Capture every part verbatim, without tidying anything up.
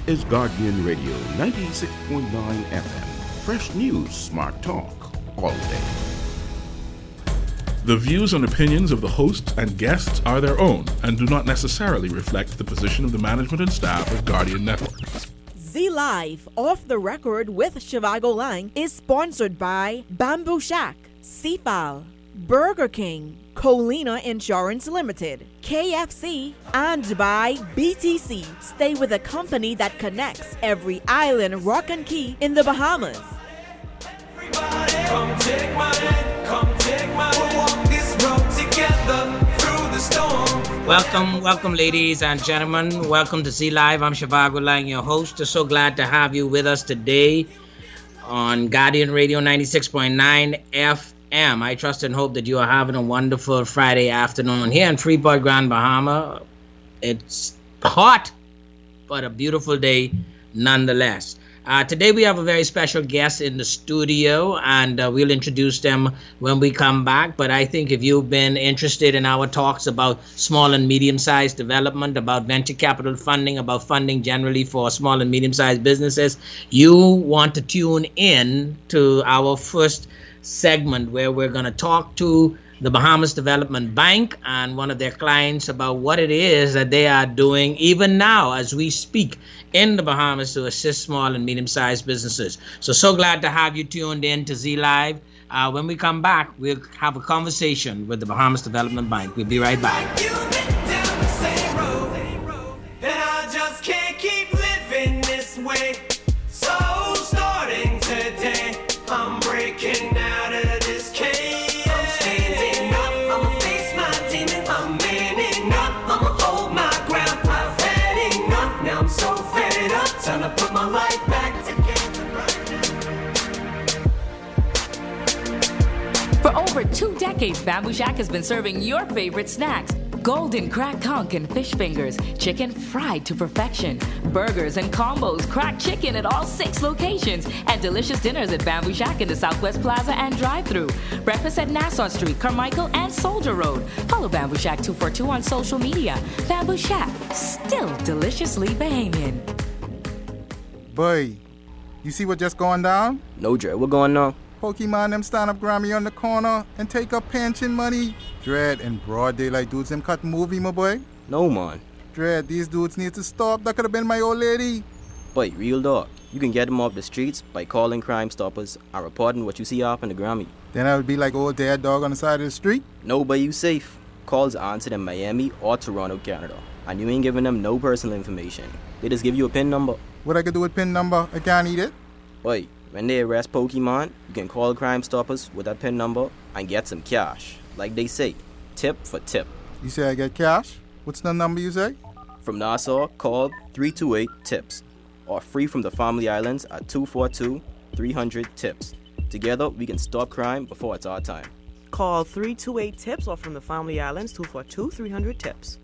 is Guardian Radio ninety-six point nine F M. Fresh news, smart talk, all day. The views and opinions of the hosts and guests are their own and do not necessarily reflect the position of the management and staff of Guardian Network. Z Live, Off the Record with Shivago Lang is sponsored by Bamboo Shack, C F A L, Burger King, Colina Insurance Limited, K F C, and by B T C. Stay with a company that connects every island, rock and key in the Bahamas. Everybody, come take my hand, come take my hand. We'll walk this road together through the storm. Welcome, welcome, ladies and gentlemen. Welcome to Z Live. I'm Shivago Lang, your host. We're so glad to have you with us today on Guardian Radio ninety-six point nine F M. I trust and hope that you are having a wonderful Friday afternoon here in Freeport, Grand Bahama. It's hot, but a beautiful day nonetheless. Uh, today we have a very special guest in the studio, and uh, we'll introduce them when we come back. But I think if you've been interested in our talks about small and medium-sized development, about venture capital funding, about funding generally for small and medium-sized businesses, you want to tune in to our first segment where we're going to talk to the Bahamas Development Bank and one of their clients about what it is that they are doing even now as we speak in the Bahamas to assist small and medium-sized businesses. So, so glad to have you tuned in to Z Live. Uh, when we come back, we'll have a conversation with the Bahamas Development Bank. We'll be right back. You've been down the same road, and I just can't keep living this way. So starting today, I'm breaking out of this cage. I'm standing up, I'ma face my demon. I'm manning up, I'ma hold my ground. I've had enough, now I'm so fed up. Time to put my life back together right now. For over two decades, Bamboo Shack has been serving your favorite snacks. Golden cracked conch and fish fingers, chicken fried to perfection, burgers and combos, cracked chicken at all six locations, and delicious dinners at Bamboo Shack in the Southwest Plaza and drive-thru. Breakfast at Nassau Street, Carmichael, and Soldier Road. Follow Bamboo Shack two forty-two on social media. Bamboo Shack, still deliciously Bahamian. Boy, you see what just going down? No, Dre, what going on? Pokemon them stand up Grammy on the corner and take up pension money. Dread and broad daylight dudes them cut movie, my boy. No, man. Dread, these dudes need to stop. That could have been my old lady. But real dog, you can get them off the streets by calling Crime Stoppers and reporting what you see off in the Grammy. Then I would be like old dead dog on the side of the street? No, but you safe. Calls answered in Miami or Toronto, Canada. And you ain't giving them no personal information. They just give you a PIN number. What I could do with PIN number? I can't eat it. Boy, when they arrest Pokemon, you can call Crime Stoppers with that PIN number and get some cash. Like they say, tip for tip. You say I get cash? What's the number you say? From Nassau, call three two eight TIPS. Or free from the Family Islands at two four two, three hundred TIPS. Together, we can stop crime before it's our time. Call three two eight TIPS or from the Family Islands, two four two, three hundred TIPS.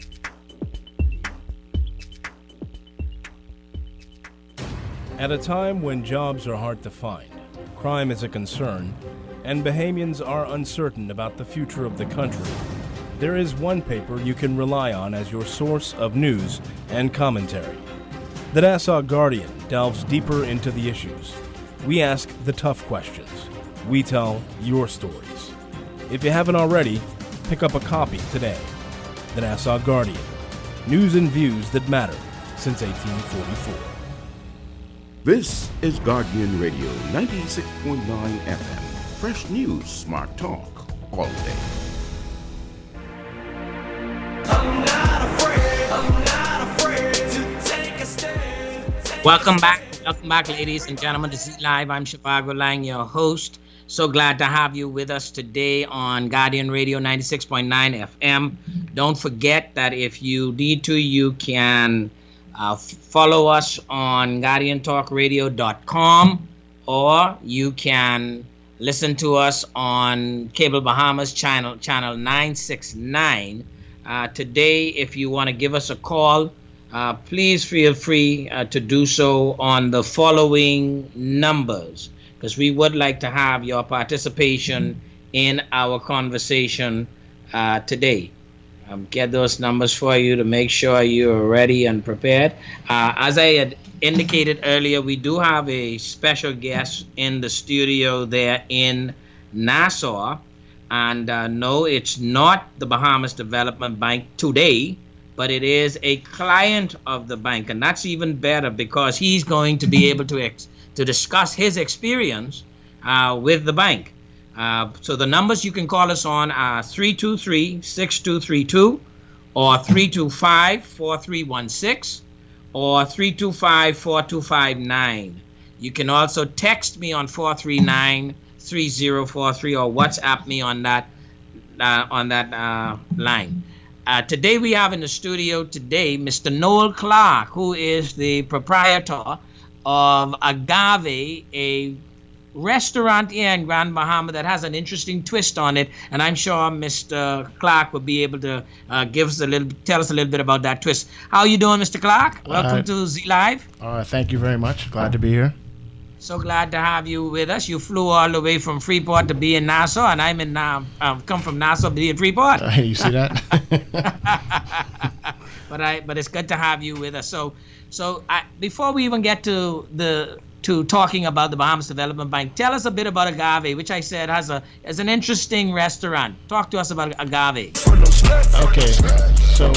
At a time when jobs are hard to find, crime is a concern, and Bahamians are uncertain about the future of the country, there is one paper you can rely on as your source of news and commentary. The Nassau Guardian delves deeper into the issues. We ask the tough questions. We tell your stories. If you haven't already, pick up a copy today. The Nassau Guardian. News and views that matter since eighteen forty-four. This is Guardian Radio ninety-six point nine F M. Fresh news, smart talk, all day. I'm not afraid, I'm not afraid to take a stand. Welcome back. Welcome back, ladies and gentlemen, to Z Live. I'm Shivago Lang, your host. So glad to have you with us today on Guardian Radio ninety-six point nine F M. Don't forget that if you need to, you can uh, follow us on guardian talk radio dot com, or you can listen to us on Cable Bahamas channel, channel nine sixty-nine. Uh, today, if you want to give us a call, uh, please feel free uh, to do so on the following numbers, because we would like to have your participation in our conversation uh, today. um, get those numbers for you to make sure you're ready and prepared. Uh, as I had indicated earlier, we do have a special guest in the studio there in Nassau. And uh, no, it's not the Bahamas Development Bank today, but it is a client of the bank. And that's even better because he's going to be able to ex- to discuss his experience uh, with the bank. Uh, so the numbers you can call us on are three two three, six two three two or three two five, four three one six or three two five, four two five nine. You can also text me on four three nine, three zero four three or WhatsApp me on that uh, on that uh, line. Uh, today we have in the studio today Mister Noel Clark, who is the proprietor of Agave, a restaurant here in Grand Bahama that has an interesting twist on it, and I'm sure Mister Clark will be able to uh, give us a little, tell us a little bit about that twist. How are you doing, Mister Clark? Welcome uh, to Z Live. Uh, thank you very much. Glad to be here. So glad to have you with us. You flew all the way from Freeport to be in Nassau, and I'm in uh, um, come from Nassau to be in Freeport. Uh, you see that? but I, but it's good to have you with us. So, so I, before we even get to the to talking about the Bahamas Development Bank, tell us a bit about Agave, which I said has a is an interesting restaurant. Talk to us about Agave. Okay, so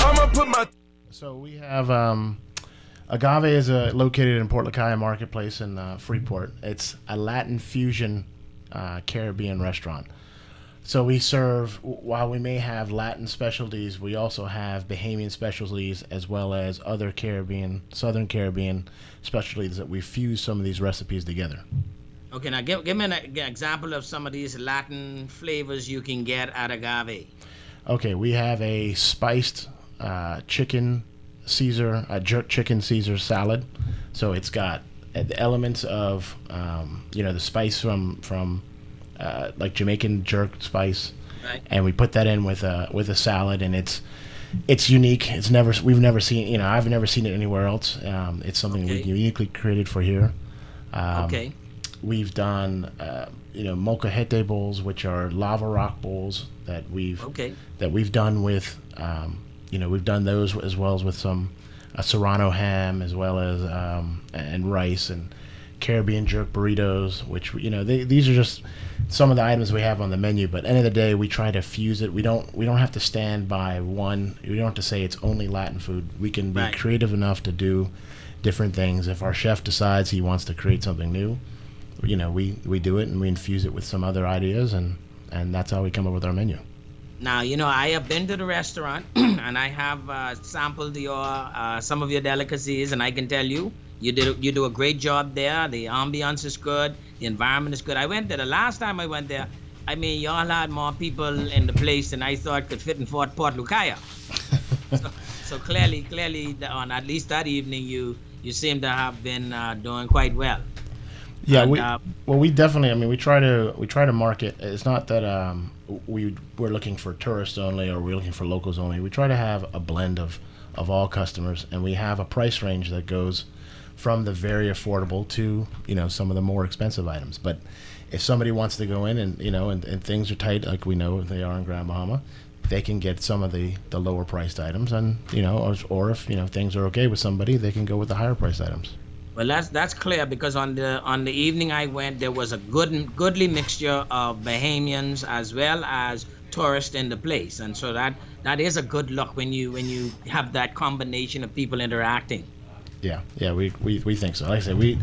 so we have. Um, Agave is uh, located in Port Lacaya Marketplace in uh, Freeport. It's a Latin fusion uh, Caribbean restaurant. So we serve, while we may have Latin specialties, we also have Bahamian specialties as well as other Caribbean, Southern Caribbean specialties that we fuse some of these recipes together. Okay, now give, give me an, an example of some of these Latin flavors you can get at Agave. Okay, we have a spiced uh, chicken Caesar, a jerk chicken Caesar salad. So it's got the elements of, um, you know, the spice from from uh, like Jamaican jerk spice, right. And we put that in with a with a salad, and it's it's unique. It's never we've never seen, you know, I've never seen it anywhere else. Um, it's something okay. we uniquely created for here. Um, okay. We've done, uh, you know, molcajete bowls, which are lava rock bowls that we've okay. that we've done with. Um, You know, we've done those as well as with some uh, serrano ham, as well as um, and rice and Caribbean jerk burritos, which, you know, they, these are just some of the items we have on the menu. But at the end of the day, we try to fuse it. We don't we don't have to stand by one. We don't have to say it's only Latin food. We can be right. creative enough to do different things. If our chef decides he wants to create something new, you know, we, we do it and we infuse it with some other ideas, and, and that's how we come up with our menu. Now, you know, I have been to the restaurant and I have uh, sampled your uh, some of your delicacies, and I can tell you, you did you do a great job there. The ambiance is good. The environment is good. I went there the last time I went there. I mean, y'all had more people in the place than I thought could fit in Fort Port Lacaya. so, so clearly, clearly, on at least that evening, you you seem to have been uh, doing quite well. Yeah, and, we uh, well, we definitely. I mean, we try to we try to market. It's not that um, we we're looking for tourists only or we're looking for locals only. We try to have a blend of, of all customers, and we have a price range that goes from the very affordable to, you know, some of the more expensive items. But if somebody wants to go in and, you know, and, and things are tight like we know they are in Grand Bahama, they can get some of the, the lower priced items, and, you know, or, or if, you know, things are okay with somebody, they can go with the higher priced items. Well, that's that's clear, because on the on the evening I went, there was a good goodly mixture of Bahamians as well as tourists in the place, and so that that is a good look when you when you have that combination of people interacting. Yeah, yeah, we we, we think so. Like I said, we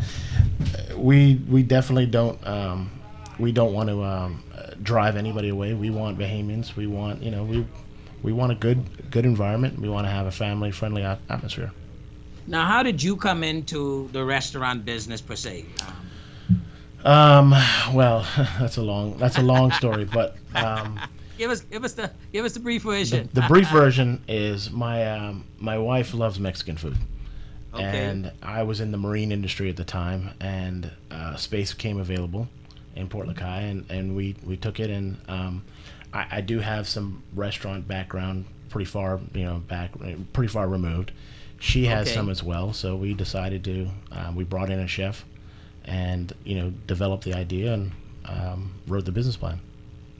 we we definitely don't um, we don't want to um, drive anybody away. We want Bahamians. We want, you know, we we want a good good environment. We want to have a family friendly atmosphere. Now, how did you come into the restaurant business per se? Um, um well, that's a long that's a long story, but um, give us give us the give us the brief version. The, the brief version is my um, my wife loves Mexican food, okay. And I was in the marine industry at the time, and uh, space came available in Port Lacaya, and, and we, we took it, and um, I, I do have some restaurant background, pretty far you know back pretty far removed. She has okay. some as well, so we decided to, um, we brought in a chef and, you know, developed the idea and um, wrote the business plan.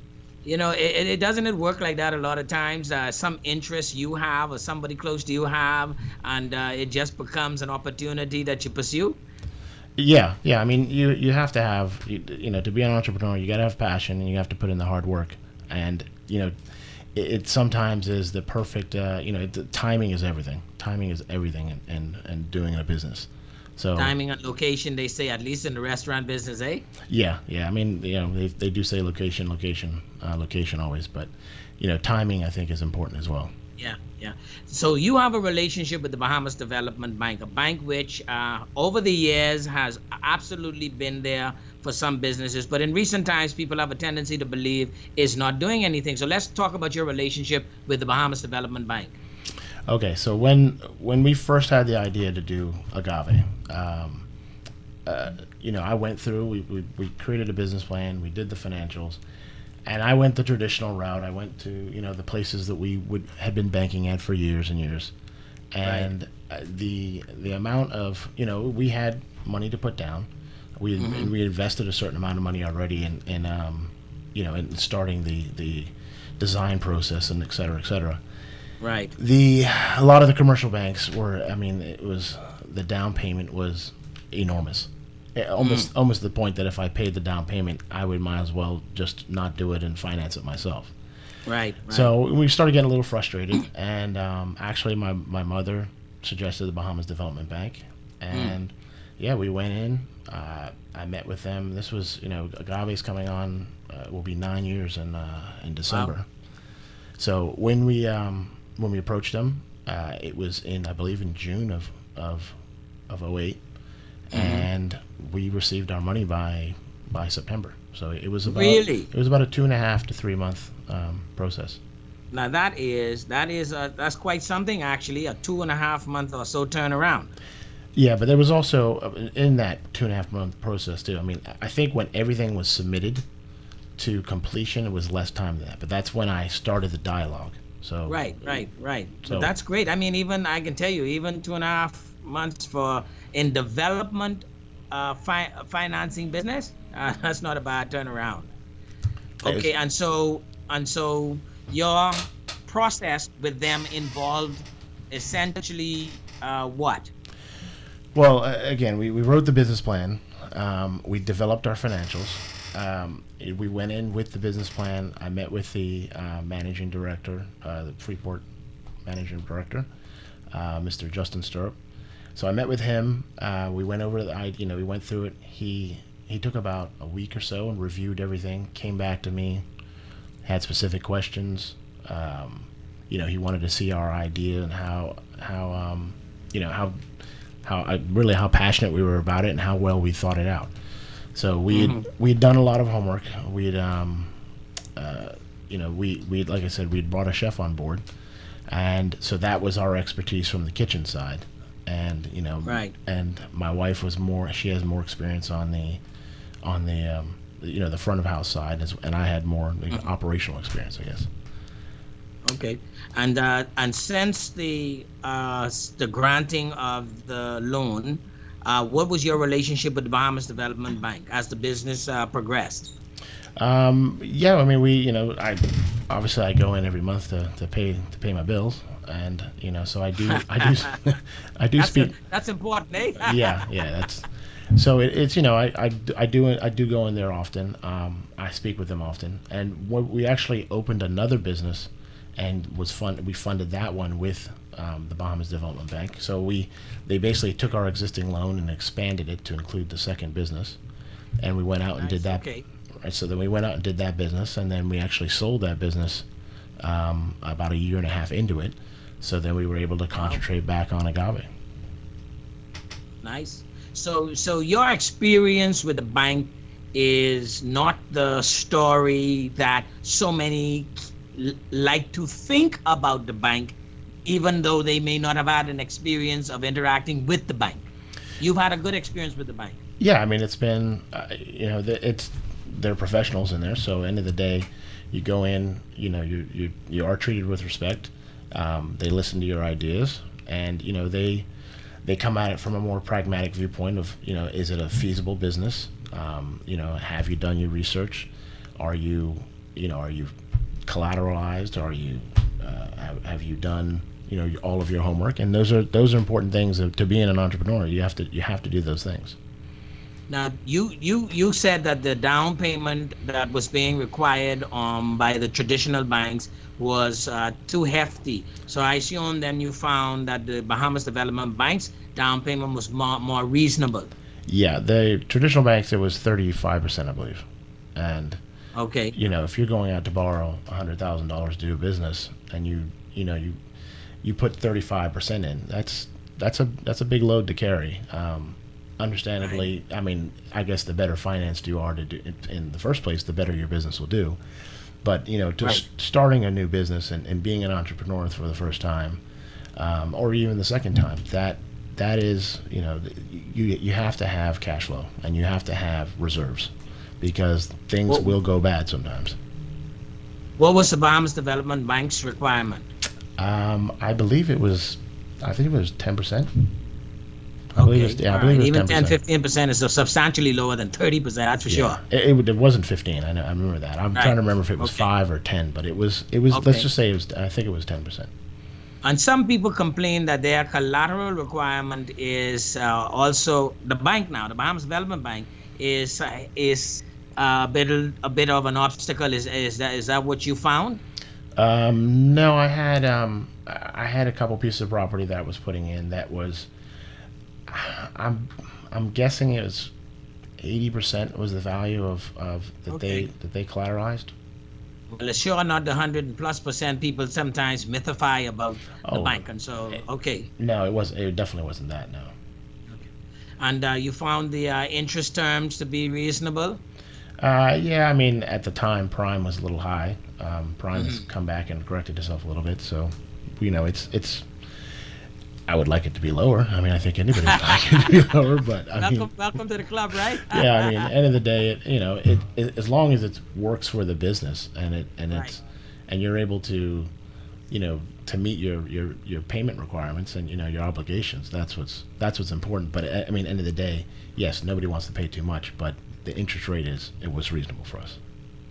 You know, it, it doesn't it work like that a lot of times. Uh, some interest you have or somebody close to you have, and uh, it just becomes an opportunity that you pursue. Yeah, yeah. I mean, you you have to have you, you know to be an entrepreneur, you got to have passion and you have to put in the hard work. And you know, it, it sometimes is the perfect. Uh, you know, the timing is everything. Timing is everything, and and, and doing a business. So timing and location, they say, at least in the restaurant business, eh? Yeah, yeah. I mean, you know, they they do say location, location, uh, location always, but you know, timing I think is important as well. Yeah, yeah. So you have a relationship with the Bahamas Development Bank, a bank which uh, over the years has absolutely been there for some businesses, but in recent times people have a tendency to believe is not doing anything. So let's talk about your relationship with the Bahamas Development Bank. Okay, so when when we first had the idea to do Agave, um, uh, you know, I went through, we, we, we created a business plan, we did the financials, and I went the traditional route. I went to, you know, the places that we would had been banking at for years and years. And right. uh, the the amount of, you know, we had money to put down. We mm-hmm. we invested a certain amount of money already in, in um, you know, in starting the, the design process and et cetera, et cetera. Right. The a lot of the commercial banks were, I mean, it was the down payment was enormous, it, almost mm. almost to the point that if I paid the down payment, I would might as well just not do it and finance it myself. Right. right. So we started getting a little frustrated, and um, actually, my my mother suggested the Bahamas Development Bank, and mm. yeah, we went in. Uh, I met with them. This was, you know, Agave's coming on. Uh, will be nine years in uh, in December. Wow. So when we um, when we approached them, uh, it was in, I believe, in June of of of oh eight, mm-hmm. and we received our money by by September. So it was about really it was about a two and a half to three month um, process. Now that is that is uh, that's quite something, actually, a two and a half month or so turnaround. Yeah, but there was also uh, in that two and a half month process too. I mean, I think when everything was submitted to completion, it was less time than that. But that's when I started the dialogue. So right, right, right. So that's great. I mean, even I can tell you, even two and a half months for in development, uh, fi- financing business, uh, that's not a bad turnaround. Okay, and so and so your process with them involved essentially uh, what? Well, uh, again, we, we wrote the business plan. Um, we developed our financials. Um, we went in with the business plan. I met with the uh, managing director, uh, the Freeport managing director, uh, Mister Justin Stirrup. So I met with him. Uh, we went over the, I, you know, we went through it. He he took about a week or so and reviewed everything. Came back to me, had specific questions. Um, you know, he wanted to see our idea and how how um, you know how how uh, really how passionate we were about it and how well we thought it out. So we had, mm-hmm. we had done a lot of homework. We had, um, uh, you know, we we like I said, we had brought a chef on board, and so that was our expertise from the kitchen side, and you know, right. And my wife was more; she has more experience on the, on the, um, you know, the front of house side, as, and I had more like, mm-hmm. operational experience, I guess. Okay, and uh, and since the uh, the granting of the loan. Uh, what was your relationship with the Bahamas Development Bank as the business uh, progressed? Um, yeah, I mean, we, you know, I obviously I go in every month to, to pay to pay my bills, and you know, so I do, I do, I do that's speak. A, that's important, eh? yeah, yeah, that's. So it, it's you know, I, I, I do I do go in there often. Um, I speak with them often, and what, we actually opened another business, and was fund we funded that one with. Um, the Bahamas Development Bank. So we, they basically took our existing loan and expanded it to include the second business, and we went out nice. and did that. Okay. Right. So then we went out and did that business, and then we actually sold that business um, about a year and a half into it. So then we were able to concentrate wow. back on Agave. Nice. So so your experience with the bank is not the story that so many l- like to think about the bank, even though they may not have had an experience of interacting with the bank. You've had a good experience with the bank. Yeah, I mean, it's been, uh, you know, the, it's they're professionals in there. So end of the day, you go in, you know, you you, you are treated with respect. Um, they listen to your ideas, and you know they they come at it from a more pragmatic viewpoint of, you know, is it a feasible business? Um, you know, have you done your research? Are you you know, are you collateralized? Are you uh, have, have you done, you know, all of your homework? And those are those are important things of, to being an entrepreneur. You have to you have to do those things. Now, you, you, you said that the down payment that was being required um, by the traditional banks was uh, too hefty. So I assume then you found that the Bahamas Development Bank's down payment was more, more reasonable. Yeah, the traditional banks, it was thirty-five percent, I believe. And, okay, you know, if you're going out to borrow one hundred thousand dollars to do business and you, you know, you you put thirty-five percent in, that's that's a that's a big load to carry. Um, Understandably, I mean, I guess the better financed you are to do in the first place, the better your business will do. But, you know, to right. s- starting a new business and, and being an entrepreneur for the first time, um, or even the second time, that that is, you know, you you have to have cash flow and you have to have reserves because things well, will go bad sometimes. What was the Bahamas Development Bank's requirement? Um, I believe it was, I think it was ten percent. I okay. believe it was, yeah, I believe right. it was Even ten, ten, fifteen percent is substantially lower than thirty percent, that's for yeah. sure. It, it, it wasn't fifteen. I know. I remember that. I'm right. trying to remember if it was okay. five or ten, but it was. It was. Okay. Let's just say it was. I think it was ten percent. And some people complain that their collateral requirement is uh, also the bank now, the Bahamas Development Bank is uh, is a bit a bit of an obstacle. Is is that is that what you found? Um, no, I had um, I had a couple pieces of property that I was putting in that was. I'm I'm guessing it was eighty percent was the value of, of that okay. they that they collateralized. Well, it's sure not the hundred plus percent people sometimes mythify about oh, the bank, and so okay. No, it was. It definitely wasn't that. No. Okay. And uh, you found the uh, interest terms to be reasonable. Uh, yeah, I mean, at the time, Prime was a little high. Um, Prime mm-hmm. has come back and corrected itself a little bit, so you know, it's it's. I would like it to be lower. I mean, I think anybody would like it to be lower, but I welcome, mean, welcome to the club, right? yeah, I mean, at the end of the day, it, you know, it, it as long as it works for the business and it and right. it's and you're able to, you know, to meet your, your, your payment requirements and you know your obligations. That's what's that's what's important. But I mean, end of the day, yes, nobody wants to pay too much, but the interest rate is it was reasonable for us.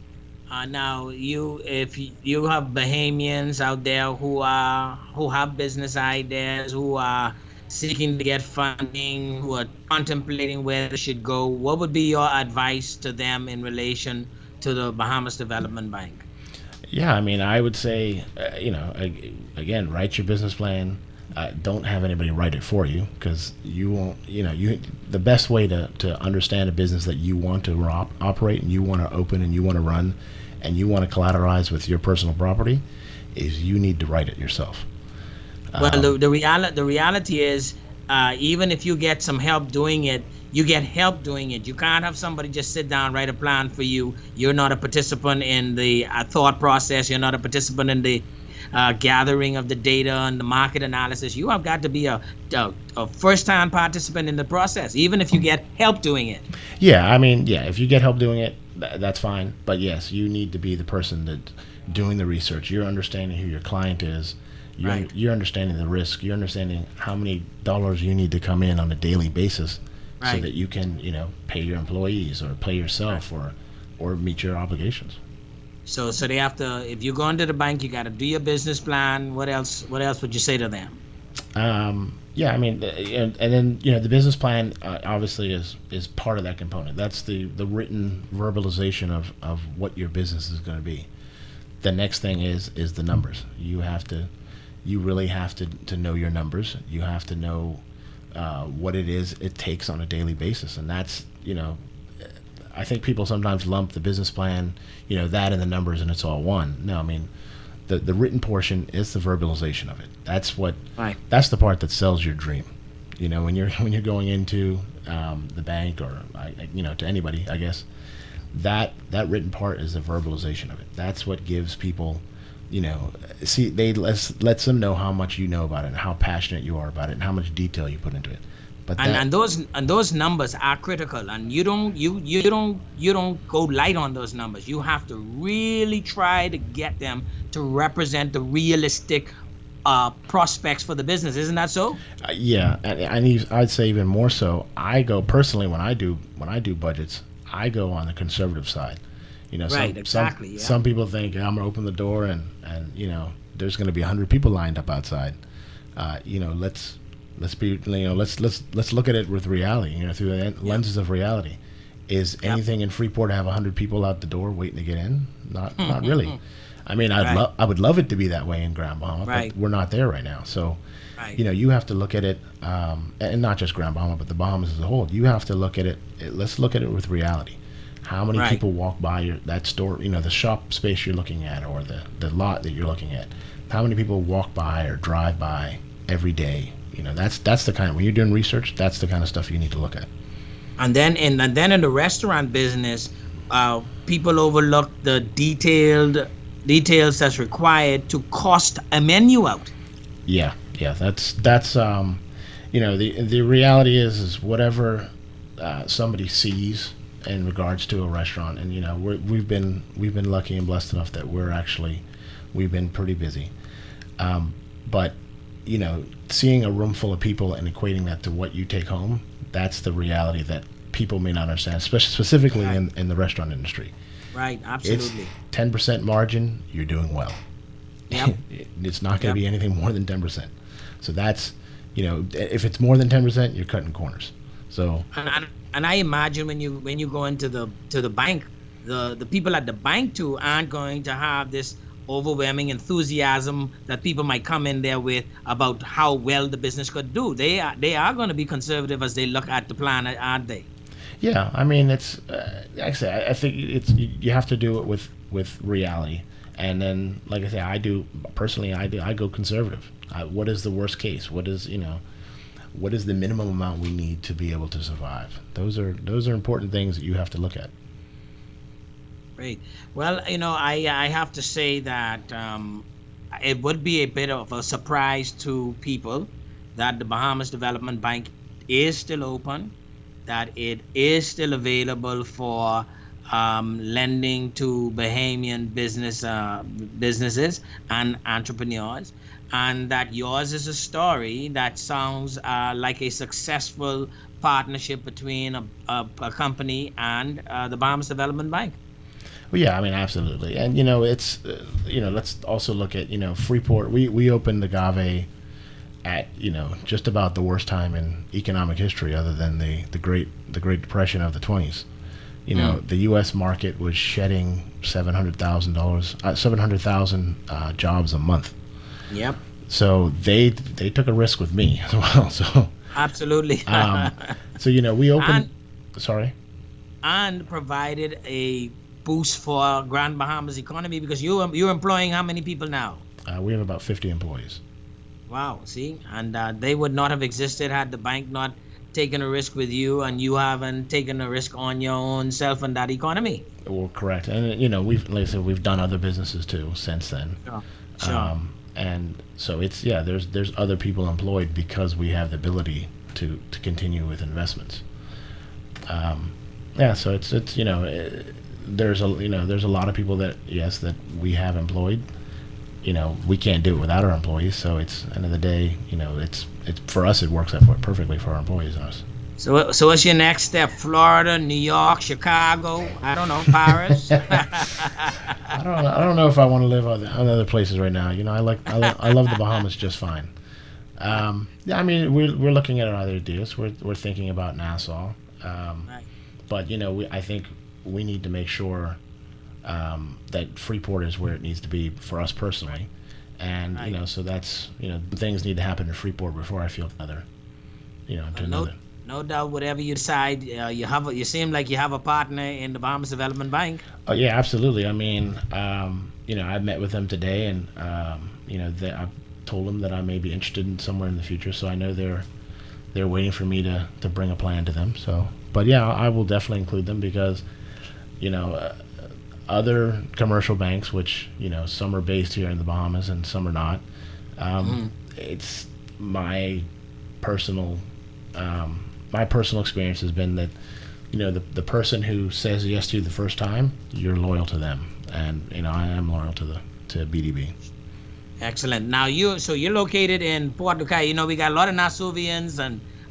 Uh, now, you if you have Bahamians out there who are who have business ideas, who are seeking to get funding, who are contemplating where they should go, what would be your advice to them in relation to the Bahamas Development Bank? Yeah, I mean, I would say, uh, you know, again, write your business plan. Uh, don't have anybody write it for you because you won't, you know, you the best way to, to understand a business that you want to op- operate and you want to open and you want to run and you want to collateralize with your personal property is you need to write it yourself. Well, um, the, the, reali- the reality is uh, even if you get some help doing it, you get help doing it. You can't have somebody just sit down, write a plan for you. You're not a participant in the uh, thought process. You're not a participant in the uh, gathering of the data and the market analysis. You have got to be a, a, a first-time participant in the process, even if you get help doing it. Yeah, I mean, yeah, if you get help doing it, th- that's fine. But yes, you need to be the person that doing the research. You're understanding who your client is. You're, right. you're understanding the risk. You're understanding how many dollars you need to come in on a daily basis. Right. So that you can, you know, pay your employees or pay yourself right. or or meet your obligations. So so they have to, if you go into the bank, you got to do your business plan. What else What else would you say to them? Um, yeah, I mean, and, and then, you know, the business plan uh, obviously is is part of that component. That's the, the written verbalization of, of what your business is going to be. The next thing is is the numbers. You have to, you really have to, to know your numbers. You have to know Uh, what it is it takes on a daily basis, and that's, you know, I think people sometimes lump the business plan, you know, that and the numbers, and it's all one. No, I mean, the the written portion is the verbalization of it. That's what, right. That's the part that sells your dream. You know, when you're when you're going into um, the bank or you know to anybody, I guess that that written part is the verbalization of it. That's what gives people. You know, see, they lets lets them know how much you know about it, and how passionate you are about it, and how much detail you put into it. But and, that, and those and those numbers are critical, and you don't you you don't you don't go light on those numbers. You have to really try to get them to represent the realistic uh, prospects for the business. Isn't that so? Uh, yeah, and, and I'd say even more so. I go personally when I do when I do budgets, I go on the conservative side. You know, right, some, exactly. Some, yeah. some people think I'm gonna open the door and, and you know there's gonna be a hundred people lined up outside. Uh, you know, let's let's be you know let's let's let's look at it with reality. You know, through the lenses of reality. Is yep. anything in Freeport to have a hundred people out the door waiting to get in? Not not really. I mean, I'd right. love I would love it to be that way in Grand Bahama, right. but we're not there right now. So, right. you know, you have to look at it, um, and not just Grand Bahama, but the Bahamas as a whole. You have to look at it. Let's look at it with reality. How many right. people walk by your that store? You know, the shop space you're looking at, or the the lot that you're looking at. How many people walk by or drive by every day? You know, that's that's the kind of, when you're doing research, that's the kind of stuff you need to look at. And then in and then in the restaurant business, uh, people overlook the detailed details that's required to cost a menu out. Yeah, yeah, that's that's um, you know, the the reality is is whatever uh, somebody sees in regards to a restaurant, and you know, we're, we've been we've been lucky and blessed enough that we're actually we've been pretty busy, um, but you know, seeing a room full of people and equating that to what you take home, that's the reality that people may not understand, especially specifically right. in, in the restaurant industry. Right, absolutely. It's ten percent margin, you're doing well. Yep. It's not going to yep. be anything more than ten percent. So that's, you know, if it's more than ten percent, you're cutting corners. So and, and, and I imagine when you when you go into the to the bank, the the people at the bank too aren't going to have this overwhelming enthusiasm that people might come in there with about how well the business could do. They are they are going to be conservative as they look at the plan, aren't they? Yeah, I mean, it's uh, like I say, I think it's you have to do it with, with reality, and then like I say, I do personally, I do I go conservative. I, what is the worst case? What is you know, what is the minimum amount we need to be able to survive? Those are those are important things that you have to look at. Great. Well, you know, I I have to say that um, it would be a bit of a surprise to people that the Bahamas Development Bank is still open, that it is still available for um, lending to Bahamian business uh, businesses and entrepreneurs, and that yours is a story that sounds uh, like a successful partnership between a, a, a company and uh, the Bahamas Development Bank. Well, yeah, I mean, absolutely. And, you know, it's, uh, you know, let's also look at, you know, Freeport. We, we opened Agave at, you know, just about the worst time in economic history other than the, the Great the Great Depression of the twenties. You know, mm. the U S market was shedding seven hundred thousand dollars, uh, seven hundred thousand uh, jobs a month. Yep. So they they took a risk with me as well. So absolutely. um, so, you know, we opened, and, sorry? And provided a boost for Grand Bahamas economy because you you're employing how many people now? Uh, we have about fifty employees. Wow, see, and uh, they would not have existed had the bank not taken a risk with you, and you haven't taken a risk on your own self and that economy. Well, correct, and you know we've like I said we've done other businesses too since then. Sure. Sure. Um, and so it's yeah, there's there's other people employed because we have the ability to to continue with investments. Um, yeah, so it's it's you know. It, There's a you know there's a lot of people that yes that we have employed. You know we can't do it without our employees. So it's end of the day you know it's it's for us it works out perfectly for our employees and us. So so what's your next step? Florida, New York, Chicago? I don't know, Paris. I don't I don't know if I want to live other, on other places right now. You know I like I, lo- I love the Bahamas just fine. Um, yeah, I mean we're we're looking at other ideas. We're we're thinking about Nassau. Um, right. But you know we I think. We need to make sure um, that Freeport is where it needs to be for us personally, and right. you know, so that's you know, things need to happen in Freeport before I feel another, you know, to uh, no, another. No doubt, whatever you decide, uh, you have a, you seem like you have a partner in the Bahamas Development Bank. Oh yeah, absolutely. I mean, um, you know, I met with them today, and um, you know, they, I told them that I may be interested in somewhere in the future, so I know they're they're waiting for me to to bring a plan to them. So, but yeah, I will definitely include them because. You know, uh, other commercial banks, which, you know, some are based here in the Bahamas and some are not. Um, mm-hmm. It's my personal, um, my personal experience has been that, you know, the the person who says yes to you the first time, you're loyal to them. And, you know, I am loyal to the to B D B. Excellent. Now, you so you're located in Port Lucie. You know, we got a lot of Nassauvians and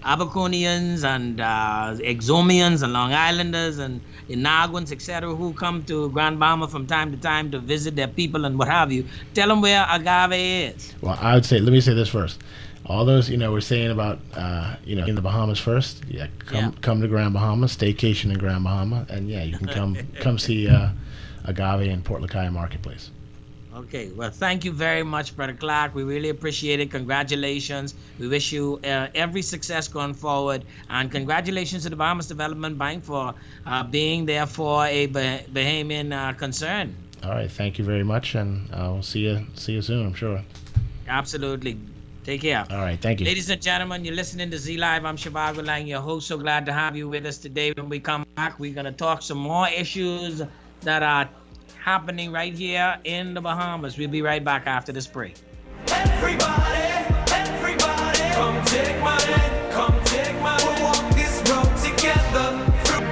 Abaconians and uh, Exomians and Long Islanders and Inaguans, et cetera, who come to Grand Bahama from time to time to visit their people and what have you. Tell them where Agave is. Well, I would say, let me say this first. All those, you know, we're saying about, uh, you know, in the Bahamas first. Yeah, come yeah. come to Grand Bahama, staycation in Grand Bahama, and yeah, you can come come see uh, Agave in Port Lacaya Marketplace. Okay, well, thank you very much, Brother Clark. We really appreciate it. Congratulations. We wish you uh, every success going forward. And congratulations to the Bahamas Development Bank for uh, being there for a bah- Bahamian uh, concern. All right, thank you very much, and uh, we'll see you, see you soon, I'm sure. Absolutely. Take care. All right, thank you. Ladies and gentlemen, you're listening to Z Live. I'm Shivago Lang, your host. So glad to have you with us today. When we come back, we're going to talk some more issues that are happening right here in the Bahamas. We'll be right back after this break. Everybody, everybody, come take my hand, come take my hand. We'll walk this road together.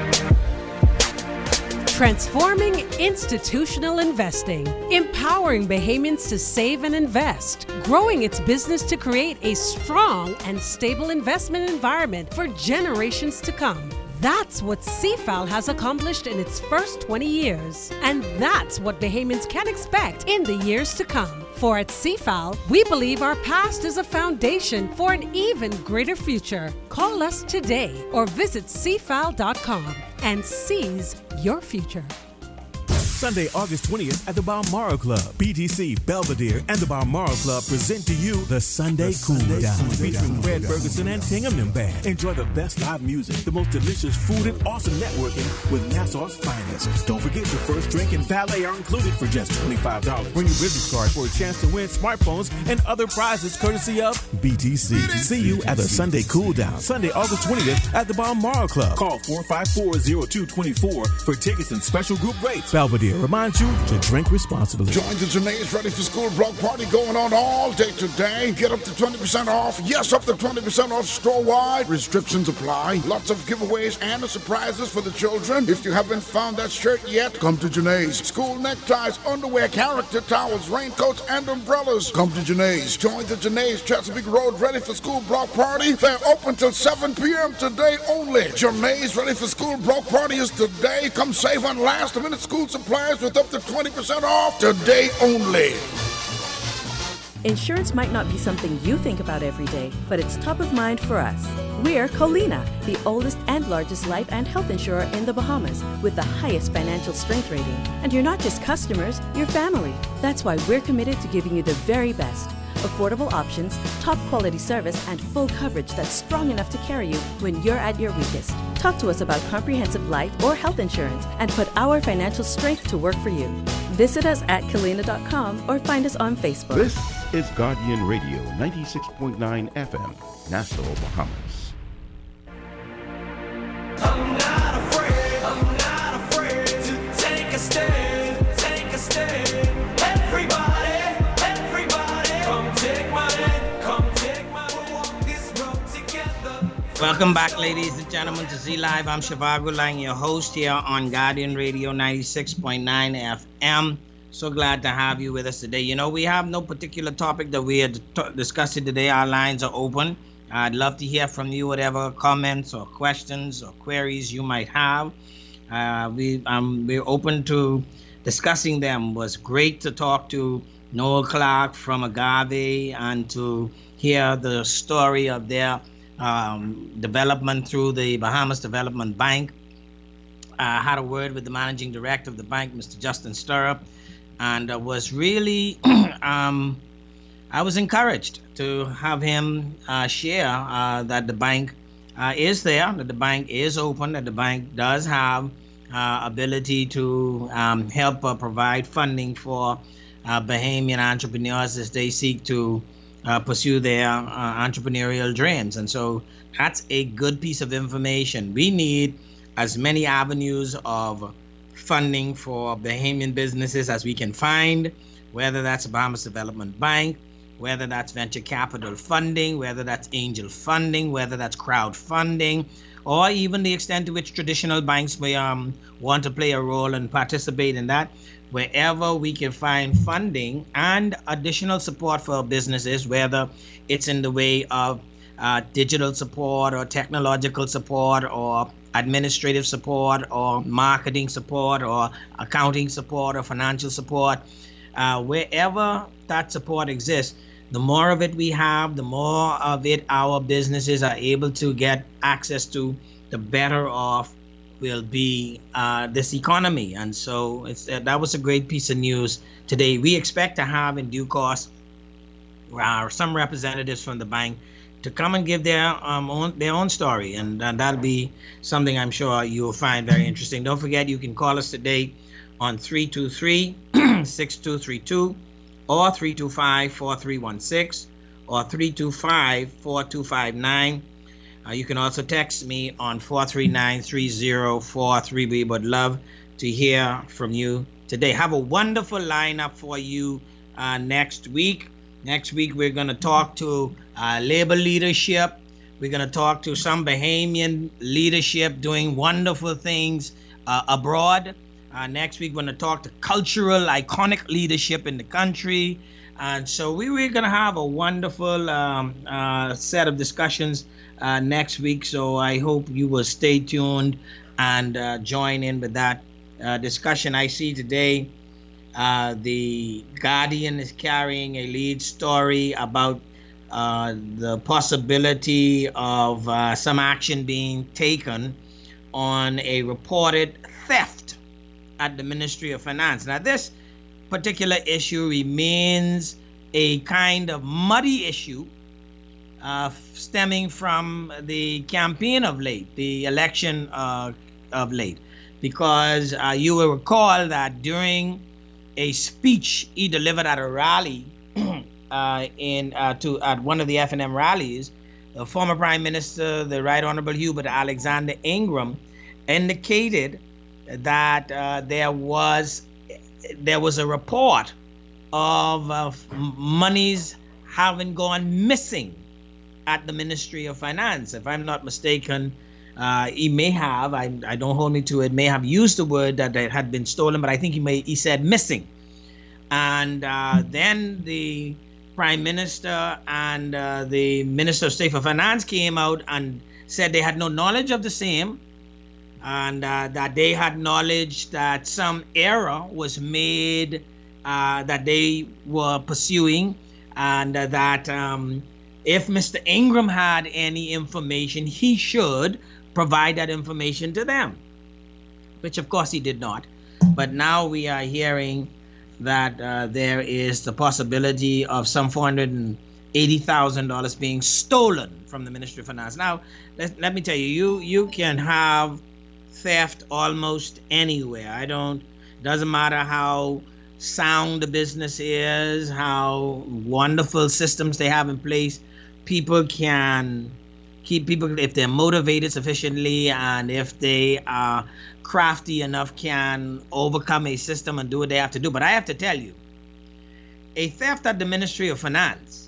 Transforming institutional investing, empowering Bahamians to save and invest, growing its business to create a strong and stable investment environment for generations to come. That's what C F A L has accomplished in its first twenty years. And that's what Bahamians can expect in the years to come. For at C F A L, we believe our past is a foundation for an even greater future. Call us today or visit C F A L dot com and seize your future. Sunday, August twentieth at the Balmoral Club. B T C, Belvedere, and the Balmoral Club present to you the Sunday, the Sunday Cool Down, featuring Fred Ferguson and Tinghamnam Band. Enjoy the best live music, the most delicious food, and awesome networking with Nassau's finest. Don't forget your first drink and valet are included for just twenty-five dollars. Bring your business card for a chance to win smartphones and other prizes courtesy of B T C. See you at the Sunday Cool Down, Sunday, August twentieth at the Balmoral Club. Call four five four, zero two two four for tickets and special group rates. Belvedere reminds you to drink responsibly. Join the Janae's Ready for School block party going on all day today. Get up to twenty percent off. Yes, up to twenty percent off store-wide. Restrictions apply. Lots of giveaways and surprises for the children. If you haven't found that shirt yet, come to Janae's. School neckties, underwear, character towels, raincoats, and umbrellas. Come to Janae's. Join the Janae's Chesapeake Road Ready for School block party. They're open till seven p.m. today only. Janae's Ready for School block party is today. Come save on last-minute school supplies with up to twenty percent off today only. Insurance might not be something you think about every day, but it's top of mind for us. We're Colina, the oldest and largest life and health insurer in the Bahamas with the highest financial strength rating. And you're not just customers, you're family. That's why we're committed to giving you the very best. Affordable options, top quality service, and full coverage that's strong enough to carry you when you're at your weakest. Talk to us about comprehensive life or health insurance and put our financial strength to work for you. Visit us at Kalina dot com or find us on Facebook. This is Guardian Radio ninety-six point nine F M, Nassau, Bahamas. I'm not afraid, I'm not afraid to take a stand, take a stand. Everybody, everybody, come take my hand, come take my hand, walk this road together. Welcome back, ladies and gentlemen, to Z Live. I'm Shivago Lang, your host here on Guardian Radio ninety-six point nine F M. So glad to have you with us today. You know, we have no particular topic that we are t- discussing today. Our lines are open. I'd love to hear from you, whatever comments or questions or queries you might have. Uh, we, um, we're open to discussing them. It was great to talk to Noel Clark from Agave and to hear the story of their um, development through the Bahamas Development Bank. I uh, had a word with the managing director of the bank, Mister Justin Stirrup, and uh, was really, um, I was encouraged to have him uh, share uh, that the bank uh, is there, that the bank is open, that the bank does have uh, ability to um, help uh, provide funding for uh, Bahamian entrepreneurs as they seek to uh, pursue their uh, entrepreneurial dreams. And so that's a good piece of information. We need as many avenues of funding for Bahamian businesses as we can find, whether that's Bahamas Development Bank, whether that's venture capital funding, whether that's angel funding, whether that's crowdfunding, or even the extent to which traditional banks may um, want to play a role and participate in that. Wherever we can find funding and additional support for businesses, whether it's in the way of uh, digital support or technological support or administrative support or marketing support or accounting support or financial support, uh, wherever that support exists, the more of it we have, the more of it our businesses are able to get access to, the better off will be uh, this economy. And so it's, uh, that was a great piece of news today. We expect to have in due course uh, some representatives from the bank to come and give their um, own their own story, and uh, that'll be something I'm sure you'll find very interesting. Don't forget, you can call us today on three two three, six two three two or three two five, four three one six or three two five, four two five nine. Uh, you can also text me on four three nine, three zero four three. We would love to hear from you today. Have a wonderful lineup for you uh, next week. Next week, we're going to talk to uh, labor leadership. We're going to talk to some Bahamian leadership doing wonderful things uh, abroad. Uh, next week, we're going to talk to cultural, iconic leadership in the country. And so we, we're going to have a wonderful um, uh, set of discussions uh, next week. So I hope you will stay tuned and uh, join in with that uh, discussion. I see today Uh, the Guardian is carrying a lead story about uh, the possibility of uh, some action being taken on a reported theft at the Ministry of Finance. Now, this particular issue remains a kind of muddy issue uh, stemming from the campaign of late, the election uh, of late, because uh, you will recall that during a speech he delivered at a rally uh, in uh, to at one of the F N M rallies, the former Prime Minister, the Right Honorable Hubert Alexander Ingram, indicated that uh, there was there was a report of uh, monies having gone missing at the Ministry of Finance. If I'm not mistaken, Uh, he may have, I, I don't hold me to it, may have used the word that it had been stolen, but I think he may he said missing. And uh, then the Prime Minister and uh, the Minister of State for Finance came out and said they had no knowledge of the same, and uh, that they had knowledge that some error was made uh, that they were pursuing, and uh, that um, if Mister Ingram had any information, he should provide that information to them, which of course he did not. But now we are hearing that uh, there is the possibility of some four hundred eighty thousand dollars being stolen from the Ministry of Finance. Now, let, let me tell you, you, you can have theft almost anywhere. I don't, doesn't matter how sound the business is, how wonderful systems they have in place. People can keep people, if they're motivated sufficiently and if they are crafty enough, can overcome a system and do what they have to do. But I have to tell you, a theft at the Ministry of Finance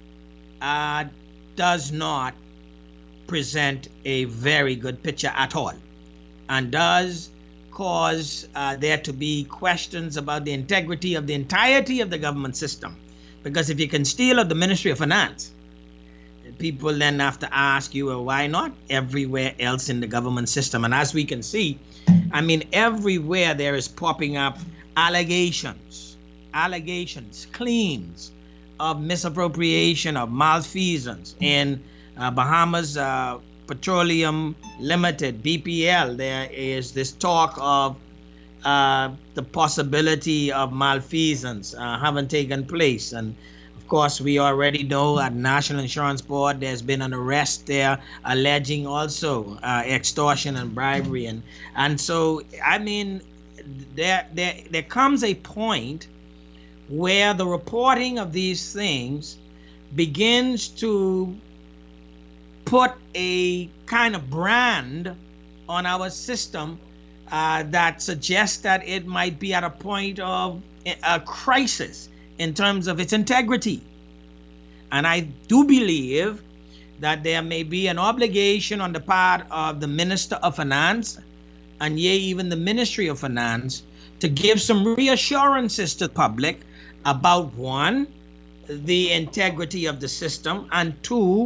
uh, does not present a very good picture at all, and does cause uh, there to be questions about the integrity of the entirety of the government system. Because if you can steal at the Ministry of Finance, people then have to ask you, well, why not everywhere else in the government system? And as we can see, I mean, everywhere there is popping up allegations, allegations, claims of misappropriation, of malfeasance. In uh, Bahamas uh, Petroleum Limited, B P L, there is this talk of uh, the possibility of malfeasance uh, having taken place. And of course, we already know at National Insurance Board, there's been an arrest there alleging also uh, extortion and bribery. And, and so, I mean, there, there, there comes a point where the reporting of these things begins to put a kind of brand on our system uh, that suggests that it might be at a point of a crisis in terms of its integrity. And I do believe that there may be an obligation on the part of the Minister of Finance, and yea, even the Ministry of Finance, to give some reassurances to the public about, one, the integrity of the system, and two,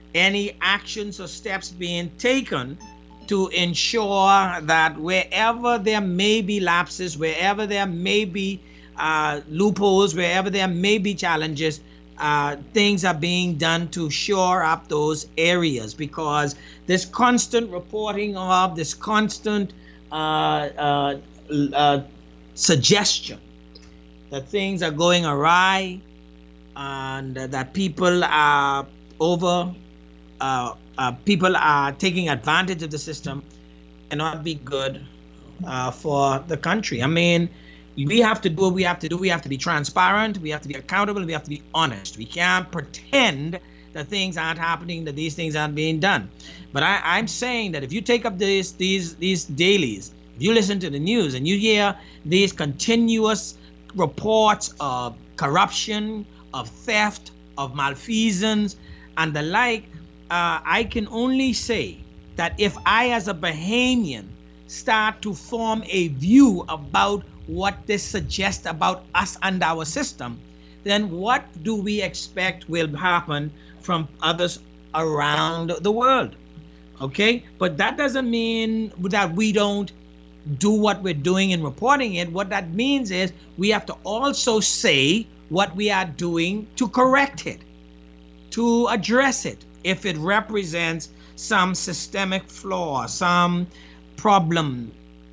any actions or steps being taken to ensure that wherever there may be lapses, wherever there may be uh, loopholes, wherever there may be challenges, uh, things are being done to shore up those areas, because this constant reporting of, this constant uh, uh, uh, suggestion that things are going awry and uh, that people are over, uh, uh, people are taking advantage of the system, cannot be good uh, for the country. I mean, we have to do what we have to do. We have to be transparent. We have to be accountable. We have to be honest. We can't pretend that things aren't happening, that these things aren't being done. But I, I'm saying that if you take up these these these dailies, if you listen to the news and you hear these continuous reports of corruption, of theft, of malfeasance, and the like, uh, I can only say that if I, as a Bahamian, start to form a view about what this suggests about us and our system, then what do we expect will happen from others around the world? Okay, but that doesn't mean that we don't do what we're doing in reporting it. What that means is we have to also say what we are doing to correct it, to address it, if it represents some systemic flaw, some problem.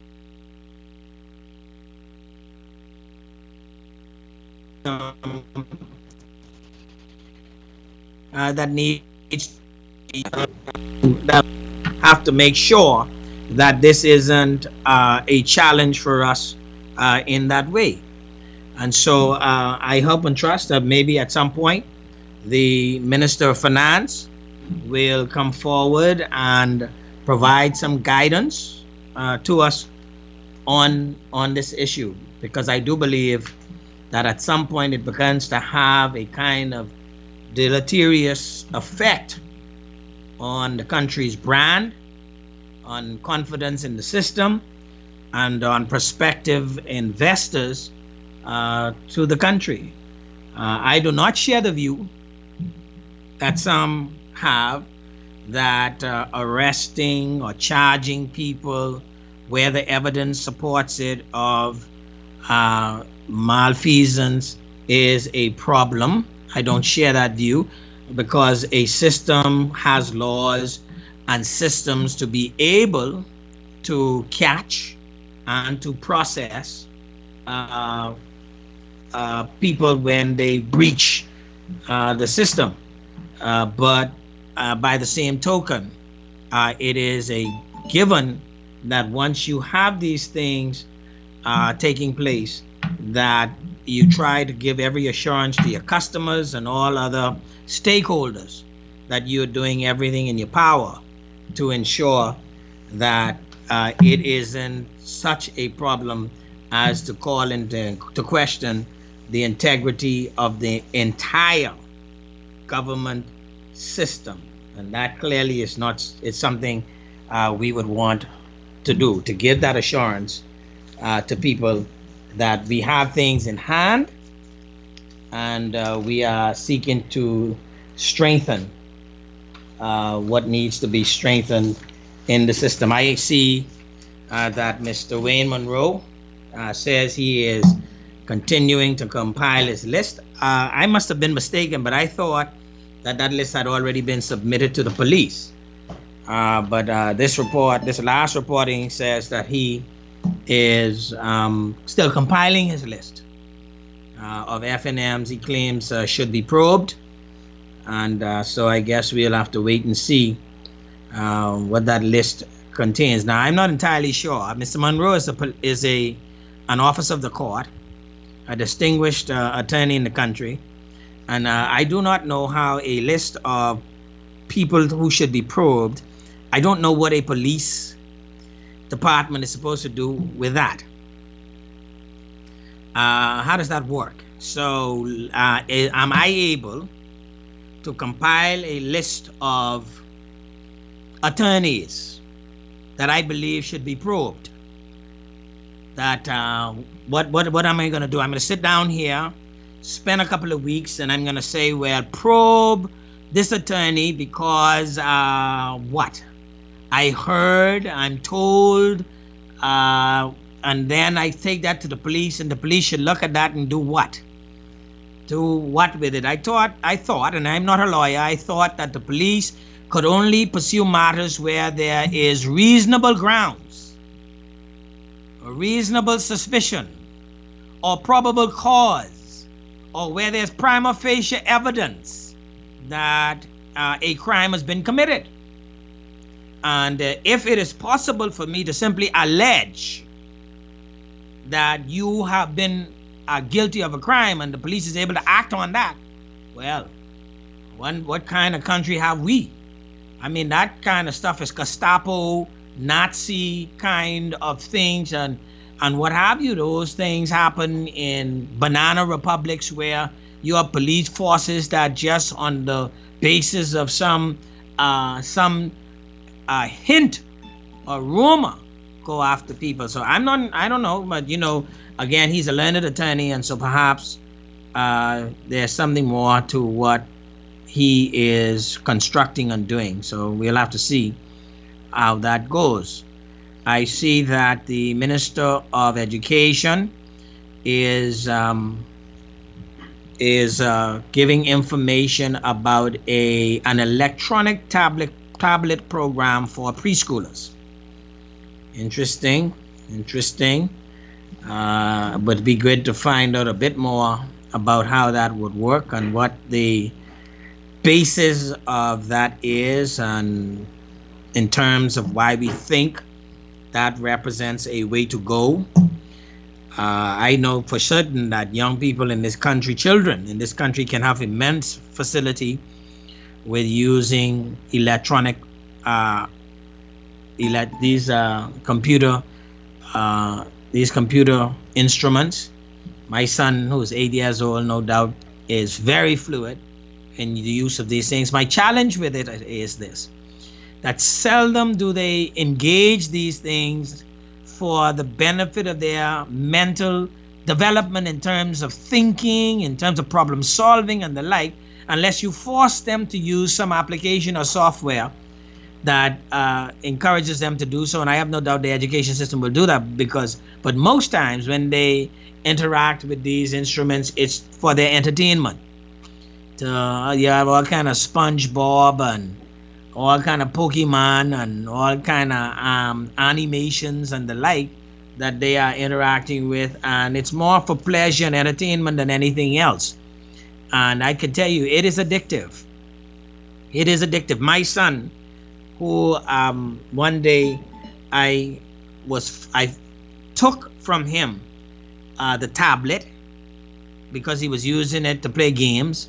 Um, uh, that needs uh, that have to make sure that this isn't uh, a challenge for us uh, in that way. And so uh, I hope and trust that maybe at some point the Minister of Finance will come forward and provide some guidance uh, to us on on this issue, because I do believe that at some point it begins to have a kind of deleterious effect on the country's brand, on confidence in the system, and on prospective investors uh, to the country. Uh, I do not share the view that some have that uh, arresting or charging people where the evidence supports it of uh, malfeasance is a problem. I don't share that view, because a system has laws and systems to be able to catch and to process uh, uh, people when they breach uh, the system. Uh, but uh, by the same token, uh, it is a given that once you have these things uh, taking place, that you try to give every assurance to your customers and all other stakeholders that you're doing everything in your power to ensure that uh, it isn't such a problem as to call into to question the integrity of the entire government system. And that clearly is not, it's something uh, we would want to do, to give that assurance uh, to people that we have things in hand, and uh, we are seeking to strengthen uh, what needs to be strengthened in the system. I see uh, that Mister Wayne Monroe uh, says he is continuing to compile his list. Uh, I must have been mistaken, but I thought that that list had already been submitted to the police. Uh, but uh, this report, this last reporting says that he is um, still compiling his list uh, of F N Ms he claims uh, should be probed. And uh, so I guess we'll have to wait and see uh, what that list contains. Now, I'm not entirely sure. Mister Monroe is a, is a an officer of the court, a distinguished uh, attorney in the country. And uh, I do not know how a list of people who should be probed, I don't know what a police department is supposed to do with that. Uh, how does that work? So uh, am I able to compile a list of attorneys that I believe should be probed? That uh, what what what am I going to do? I'm going to sit down here, spend a couple of weeks, and I'm going to say, well, probe this attorney because uh, what? I heard, I'm told, uh, and then I take that to the police, and the police should look at that and do what? Do what with it? I thought, I thought, and I'm not a lawyer, I thought that the police could only pursue matters where there is reasonable grounds, or reasonable suspicion, or probable cause, or where there's prima facie evidence that uh, a crime has been committed. And uh, if it is possible for me to simply allege that you have been uh, guilty of a crime and the police is able to act on that, well, one, what kind of country have we? I mean, that kind of stuff is Gestapo, Nazi kind of things, and and what have you. Those things happen in banana republics where you have police forces that just on the basis of some uh, some uh, hint or rumor go after people. So I'm not, I don't know, but you know, again, he's a learned attorney, and so perhaps uh, there's something more to what he is constructing and doing. So we'll have to see how that goes. I see that the Minister of Education is um, is uh, giving information about a an electronic tablet tablet program for preschoolers. Interesting, interesting. Uh, but it'd be good to find out a bit more about how that would work and what the basis of that is, and in terms of why we think that represents a way to go. Uh, I know for certain that young people in this country, children in this country, can have immense facility with using electronic, uh, ele- these uh, computer, uh, these computer instruments. My son, who is eight years old, no doubt, is very fluid in the use of these things. My challenge with it is this: that seldom do they engage these things for the benefit of their mental development in terms of thinking, in terms of problem solving and the like, unless you force them to use some application or software that uh, encourages them to do so. And I have no doubt the education system will do that, because, but most times when they interact with these instruments, it's for their entertainment. To, you have all kind of SpongeBob and all kind of Pokemon and all kind of um, animations and the like that they are interacting with, and it's more for pleasure and entertainment than anything else. And I can tell you, it is addictive. It is addictive. My son, who um, one day I was, I took from him uh, the tablet because he was using it to play games,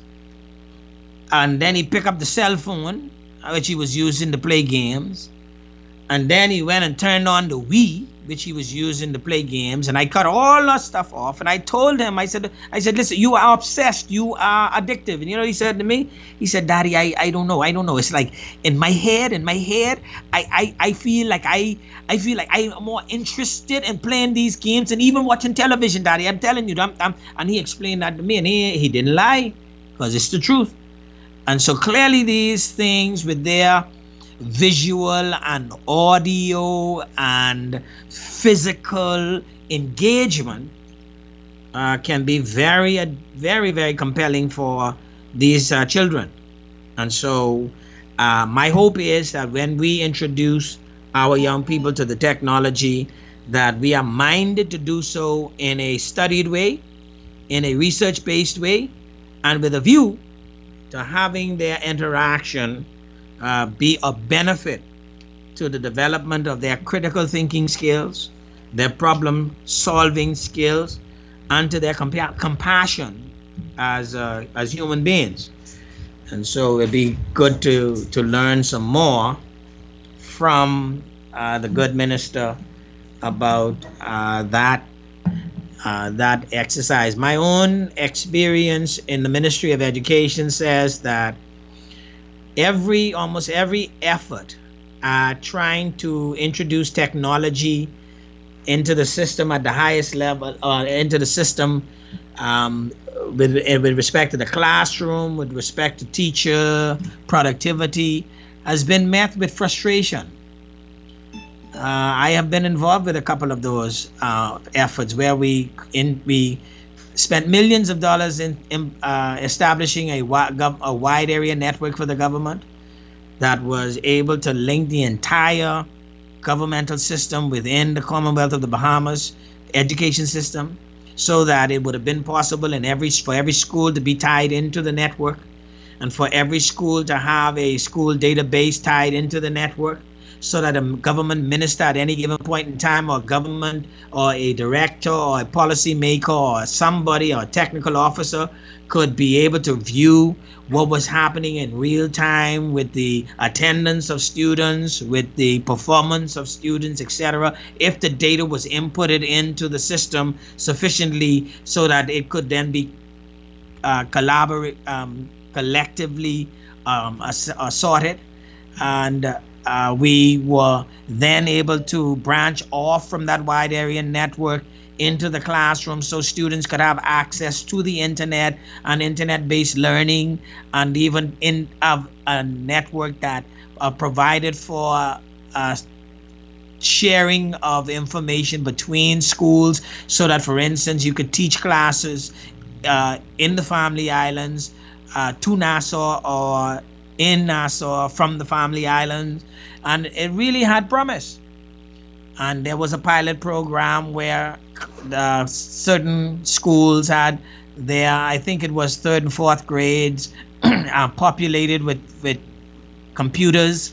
and then he picked up the cell phone, which he was using to play games, and then he went and turned on the Wii, which he was using to play games, and I cut all that stuff off, and I told him, I said, I said, listen, you are obsessed, you are addictive. And you know what he said to me? He said, Daddy, I, I don't know, I don't know. It's like in my head, in my head, I, I, I feel like I I feel like I'm more interested in playing these games and even watching television, Daddy. I'm telling you. I'm, I'm, and he explained that to me, and he, he didn't lie, because it's the truth. And so clearly these things with their visual and audio and physical engagement uh, can be very, very, very compelling for these uh, children. And so uh, my hope is that when we introduce our young people to the technology, that we are minded to do so in a studied way, in a research-based way, and with a view to having their interaction uh, be of benefit to the development of their critical thinking skills, their problem solving skills, and to their compa- compassion as uh, as human beings. And so it'd be good to to learn some more from uh, the good minister about uh, that Uh, that exercise. My own experience in the Ministry of Education says that every, almost every effort at trying to introduce technology into the system at the highest level, or uh, into the system um, with, with respect to the classroom, with respect to teacher productivity, has been met with frustration. Uh, I have been involved with a couple of those uh, efforts where we in we spent millions of dollars in, in uh, establishing a, a wide area network for the government that was able to link the entire governmental system within the Commonwealth of the Bahamas education system, so that it would have been possible in every for every school to be tied into the network, and for every school to have a school database tied into the network, so that a government minister at any given point in time, or government, or a director, or a policy maker, or somebody, or a technical officer could be able to view what was happening in real time with the attendance of students, with the performance of students, et cetera, if the data was inputted into the system sufficiently so that it could then be uh, collaborate, um, collectively um, ass- assorted. And uh, Uh, we were then able to branch off from that wide area network into the classroom so students could have access to the internet and internet-based learning, and even in uh, a network that uh, provided for uh, sharing of information between schools, so that, for instance, you could teach classes uh, in the Family Islands uh, to Nassau, or in Nassau from the Family Islands, and it really had promise. And there was a pilot program where uh, certain schools had their, I think it was third and fourth grades, uh, populated with, with computers,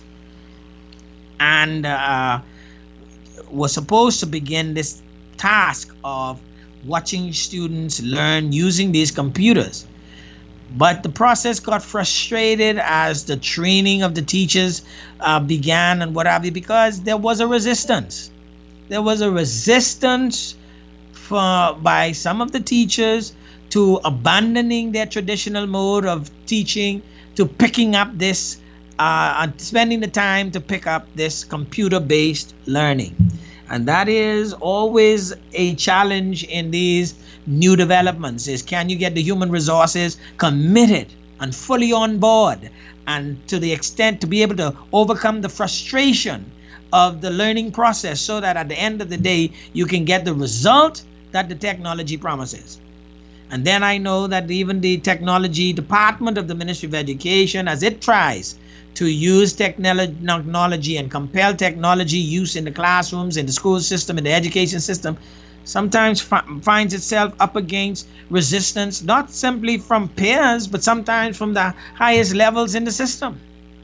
and uh, was supposed to begin this task of watching students learn using these computers. But the process got frustrated as the training of the teachers uh, began and what have you, because there was a resistance. There was a resistance for, by some of the teachers to abandoning their traditional mode of teaching, to picking up this, uh, and spending the time to pick up this computer-based learning. And that is always a challenge in these new developments, is can you get the human resources committed and fully on board, and to the extent to be able to overcome the frustration of the learning process, so that at the end of the day you can get the result that the technology promises. And then I know that even the technology department of the Ministry of Education, as it tries to use technology and compel technology use in the classrooms, in the school system, in the education system, sometimes f- finds itself up against resistance, not simply from peers, but sometimes from the highest levels in the system.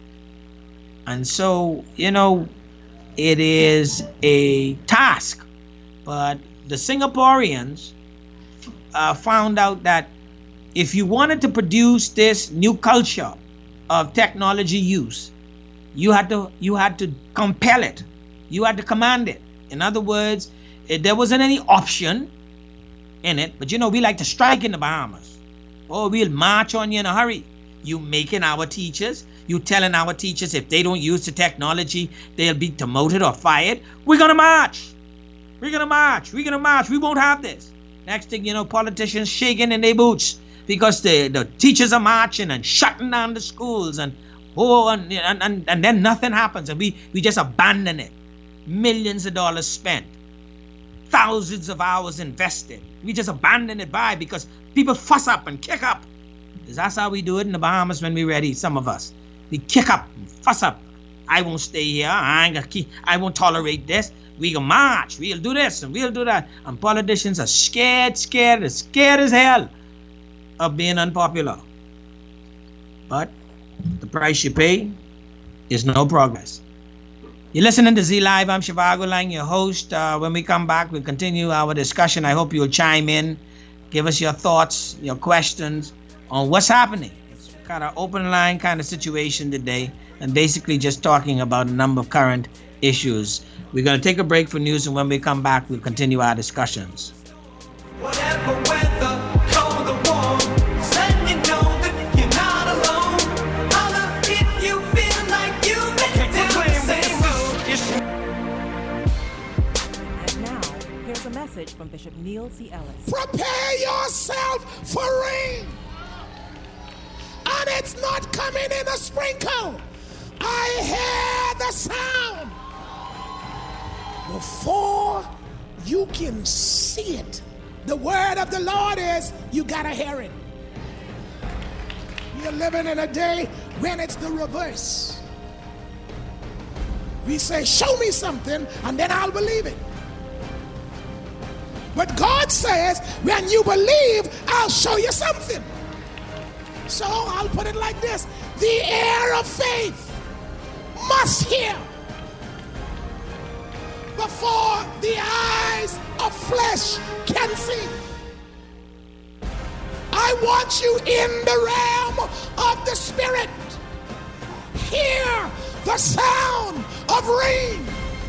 And so, you know, it is a task, but the Singaporeans uh, found out that if you wanted to produce this new culture of technology use, you had to you had to compel it, you had to command it. In other words, it, there wasn't any option in it. But you know, we like to strike in the Bahamas. Oh, we'll march on you in a hurry. You making our teachers, you telling our teachers if they don't use the technology, they'll be demoted or fired. We're gonna march. We're gonna march. We're gonna march. We won't have this. Next thing you know, politicians shaking in their boots because the, the teachers are marching and shutting down the schools, and oh, and, and, and, and then nothing happens, and we, we just abandon it. Millions of dollars spent, thousands of hours invested. We just abandon it by because people fuss up and kick up. Because that's how we do it in the Bahamas when we're ready, some of us. We kick up, fuss up. I won't stay here. I ain't gonna keep, I won't tolerate this. We gonna march. We'll do this and we'll do that. And politicians are scared, scared, scared as hell of being unpopular. But the price you pay is no progress. You're listening to Z Live. I'm Shivago Lang, your host. Uh, when we come back, we'll continue our discussion. I hope you'll chime in, give us your thoughts, your questions on what's happening. It's kind of open line kind of situation today, and basically just talking about a number of current issues. We're going to take a break for news, and when we come back, we'll continue our discussions. Whatever weather, cold or warm, let me know that you're not alone. Holla if you feel like you make it down the same road. And now, here's a message from Bishop Neil C. Ellis. Prepare yourself for rain. And it's not coming in a sprinkle. I hear the sound. Before you can see it, the word of the Lord is, you gotta hear it. We're living in a day when it's the reverse. We say, show me something, and then I'll believe it. But God says, when you believe, I'll show you something. So I'll put it like this. The heir of faith must hear before the eyes of flesh can see. I want you in the realm of the spirit. Hear the sound of rain.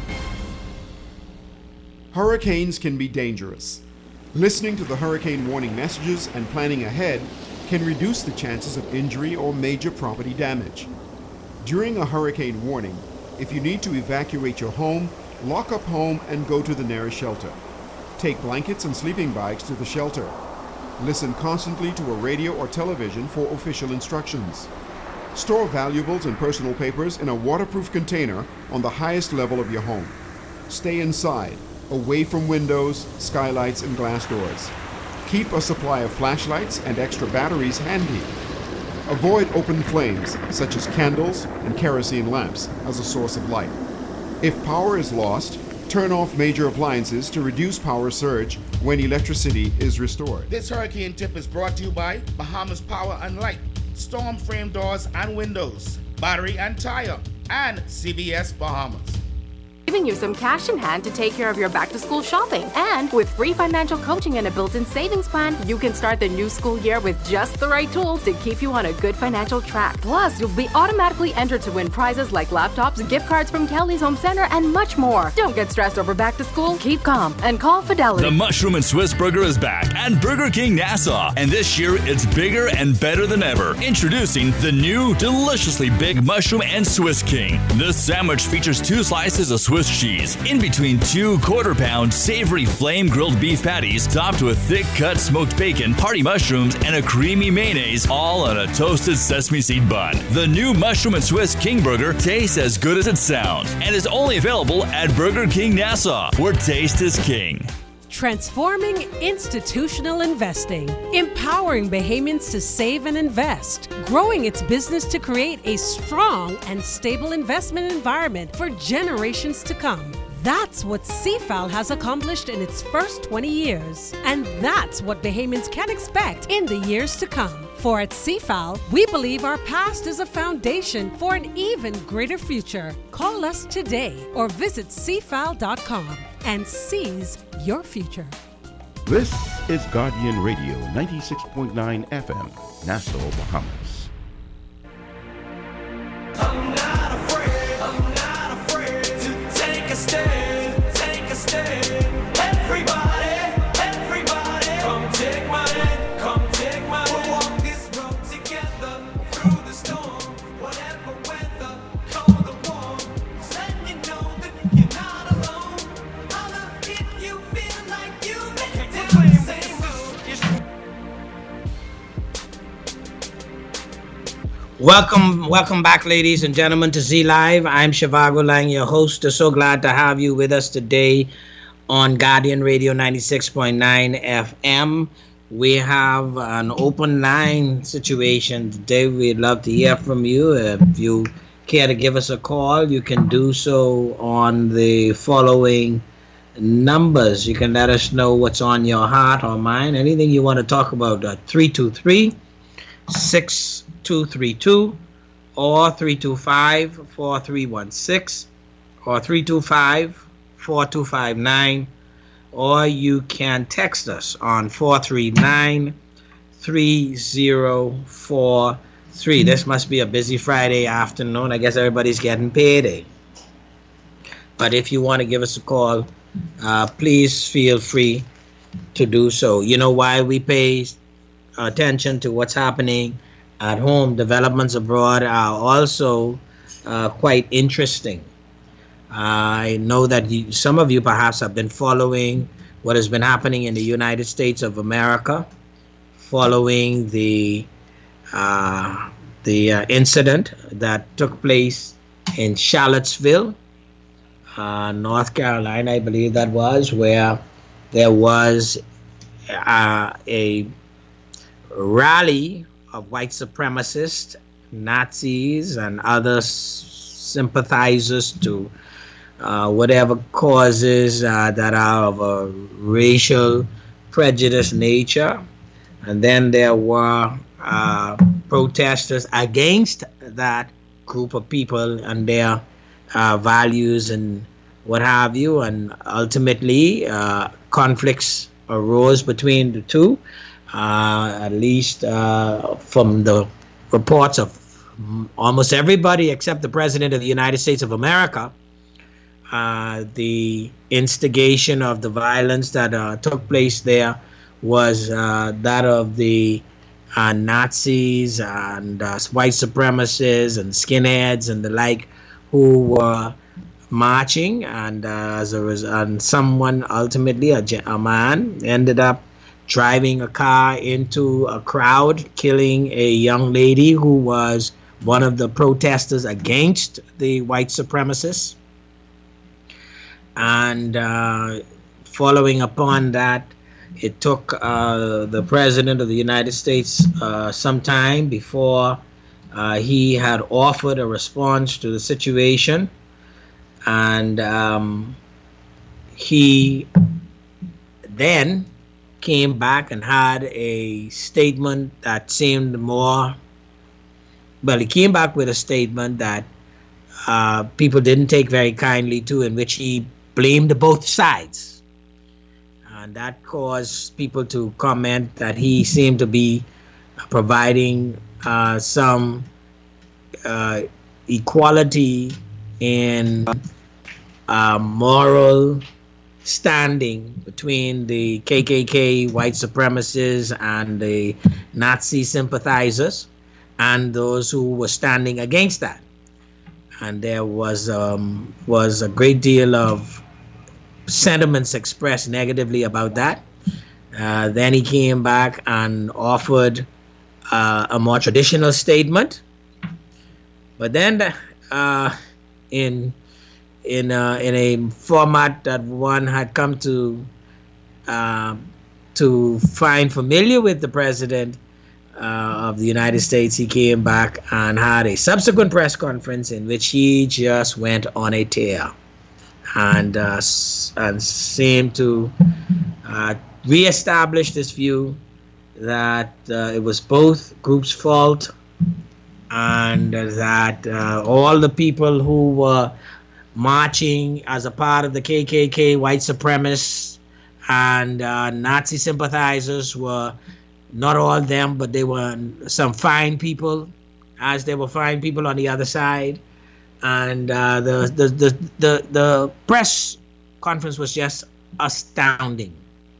Hurricanes can be dangerous. Listening to the hurricane warning messages and planning ahead can reduce the chances of injury or major property damage. During a hurricane warning, if you need to evacuate your home, lock up home and go to the nearest shelter. Take blankets and sleeping bags to the shelter. Listen constantly to a radio or television for official instructions. Store valuables and personal papers in a waterproof container on the highest level of your home. Stay inside, away from windows, skylights, and glass doors. Keep a supply of flashlights and extra batteries handy. Avoid open flames, such as candles and kerosene lamps, as a source of light. If power is lost, turn off major appliances to reduce power surge when electricity is restored. This hurricane tip is brought to you by Bahamas Power and Light, Storm Frame Doors and Windows, Battery and Tire, and C B S Bahamas. Giving you some cash in hand to take care of your back-to-school shopping. And with free financial coaching and a built-in savings plan, you can start the new school year with just the right tools to keep you on a good financial track. Plus, you'll be automatically entered to win prizes like laptops, gift cards from Kelly's Home Center, and much more. Don't get stressed over back to school. Keep calm and call Fidelity. The Mushroom and Swiss Burger is back at Burger King Nassau. And this year, it's bigger and better than ever. Introducing the new, deliciously big Mushroom and Swiss King. This sandwich features two slices of Swiss cheese, in between two quarter-pound savory flame-grilled beef patties, topped with thick-cut smoked bacon, party mushrooms, and a creamy mayonnaise, all on a toasted sesame seed bun. The new Mushroom and Swiss King Burger tastes as good as it sounds, and is only available at Burger King Nassau, where taste is king. Transforming institutional investing, empowering Bahamians to save and invest, growing its business to create a strong and stable investment environment for generations to come. That's what C F A L has accomplished in its first twenty years. And that's what Bahamians can expect in the years to come. For at C F A L, we believe our past is a foundation for an even greater future. Call us today or visit C F A L dot com and seize your future. This is Guardian Radio ninety-six point nine F M, Nassau, Bahamas. I'm not afraid, I'm not afraid to take a stand, take a stand. Everybody, everybody, come take my hand, come take my hand. We'll walk this road together through the storm, whatever weather, cold or warm. Just let me know that you're not alone. Holler if you feel like you make it down the same road. Welcome, welcome back, ladies and gentlemen, to Z Live. I'm Shivago Lang, your host. I'm so glad to have you with us today on Guardian Radio ninety-six point nine F M. We have an open line situation today. We'd love to hear from you. If you care to give us a call, you can do so on the following numbers. You can let us know what's on your heart or mind, anything you want to talk about. Uh, three two three, six two three two or three two five, four three one six or three two five, four two five nine, or you can text us on four three nine, three zero four three. This must be a busy Friday afternoon. I guess everybody's getting paid. But if you want to give us a call, uh, please feel free to do so. You know why we pay attention to what's happening at home? Developments abroad are also uh, quite interesting. I know that you, some of you perhaps have been following what has been happening in the United States of America following the uh, the uh, incident that took place in Charlottesville, uh, North Carolina, I believe that was, where there was uh, a rally of white supremacists, Nazis, and other sympathizers to uh, whatever causes uh, that are of a racial prejudice nature. And then there were uh, protesters against that group of people and their uh, values and what have you. And ultimately, uh, conflicts arose between the two, uh, at least uh, from the reports of almost everybody except the President of the United States of America. Uh, the instigation of the violence that uh, took place there was uh, that of the uh, Nazis and uh, white supremacists and skinheads and the like, who were marching, and uh, as a result, and someone ultimately, a, a man, ended up driving a car into a crowd, killing a young lady who was one of the protesters against the white supremacists. And uh, following upon that, it took uh, the President of the United States uh, some time before uh, he had offered a response to the situation. And um, he then came back and had a statement that seemed more, well, he came back with a statement that uh, people didn't take very kindly to, in which he blamed both sides. And that caused people to comment that he seemed to be providing uh, some uh, equality in uh, moral standing between the K K K white supremacists and the Nazi sympathizers and those who were standing against that. And there was um, was a great deal of sentiments expressed negatively about that. Uh, then he came back and offered uh, a more traditional statement. But then uh, in in uh, in a format that one had come to uh, to find familiar with the President uh, of the United States, he came back and had a subsequent press conference in which he just went on a tear and uh, and seemed to uh, reestablish this view that uh, it was both groups' fault, and that uh, all the people who were marching as a part of the K K K white supremacists and uh, Nazi sympathizers were not all them, but they were some fine people, as there were fine people on the other side. And uh, the, the, the, the, the press conference was just astounding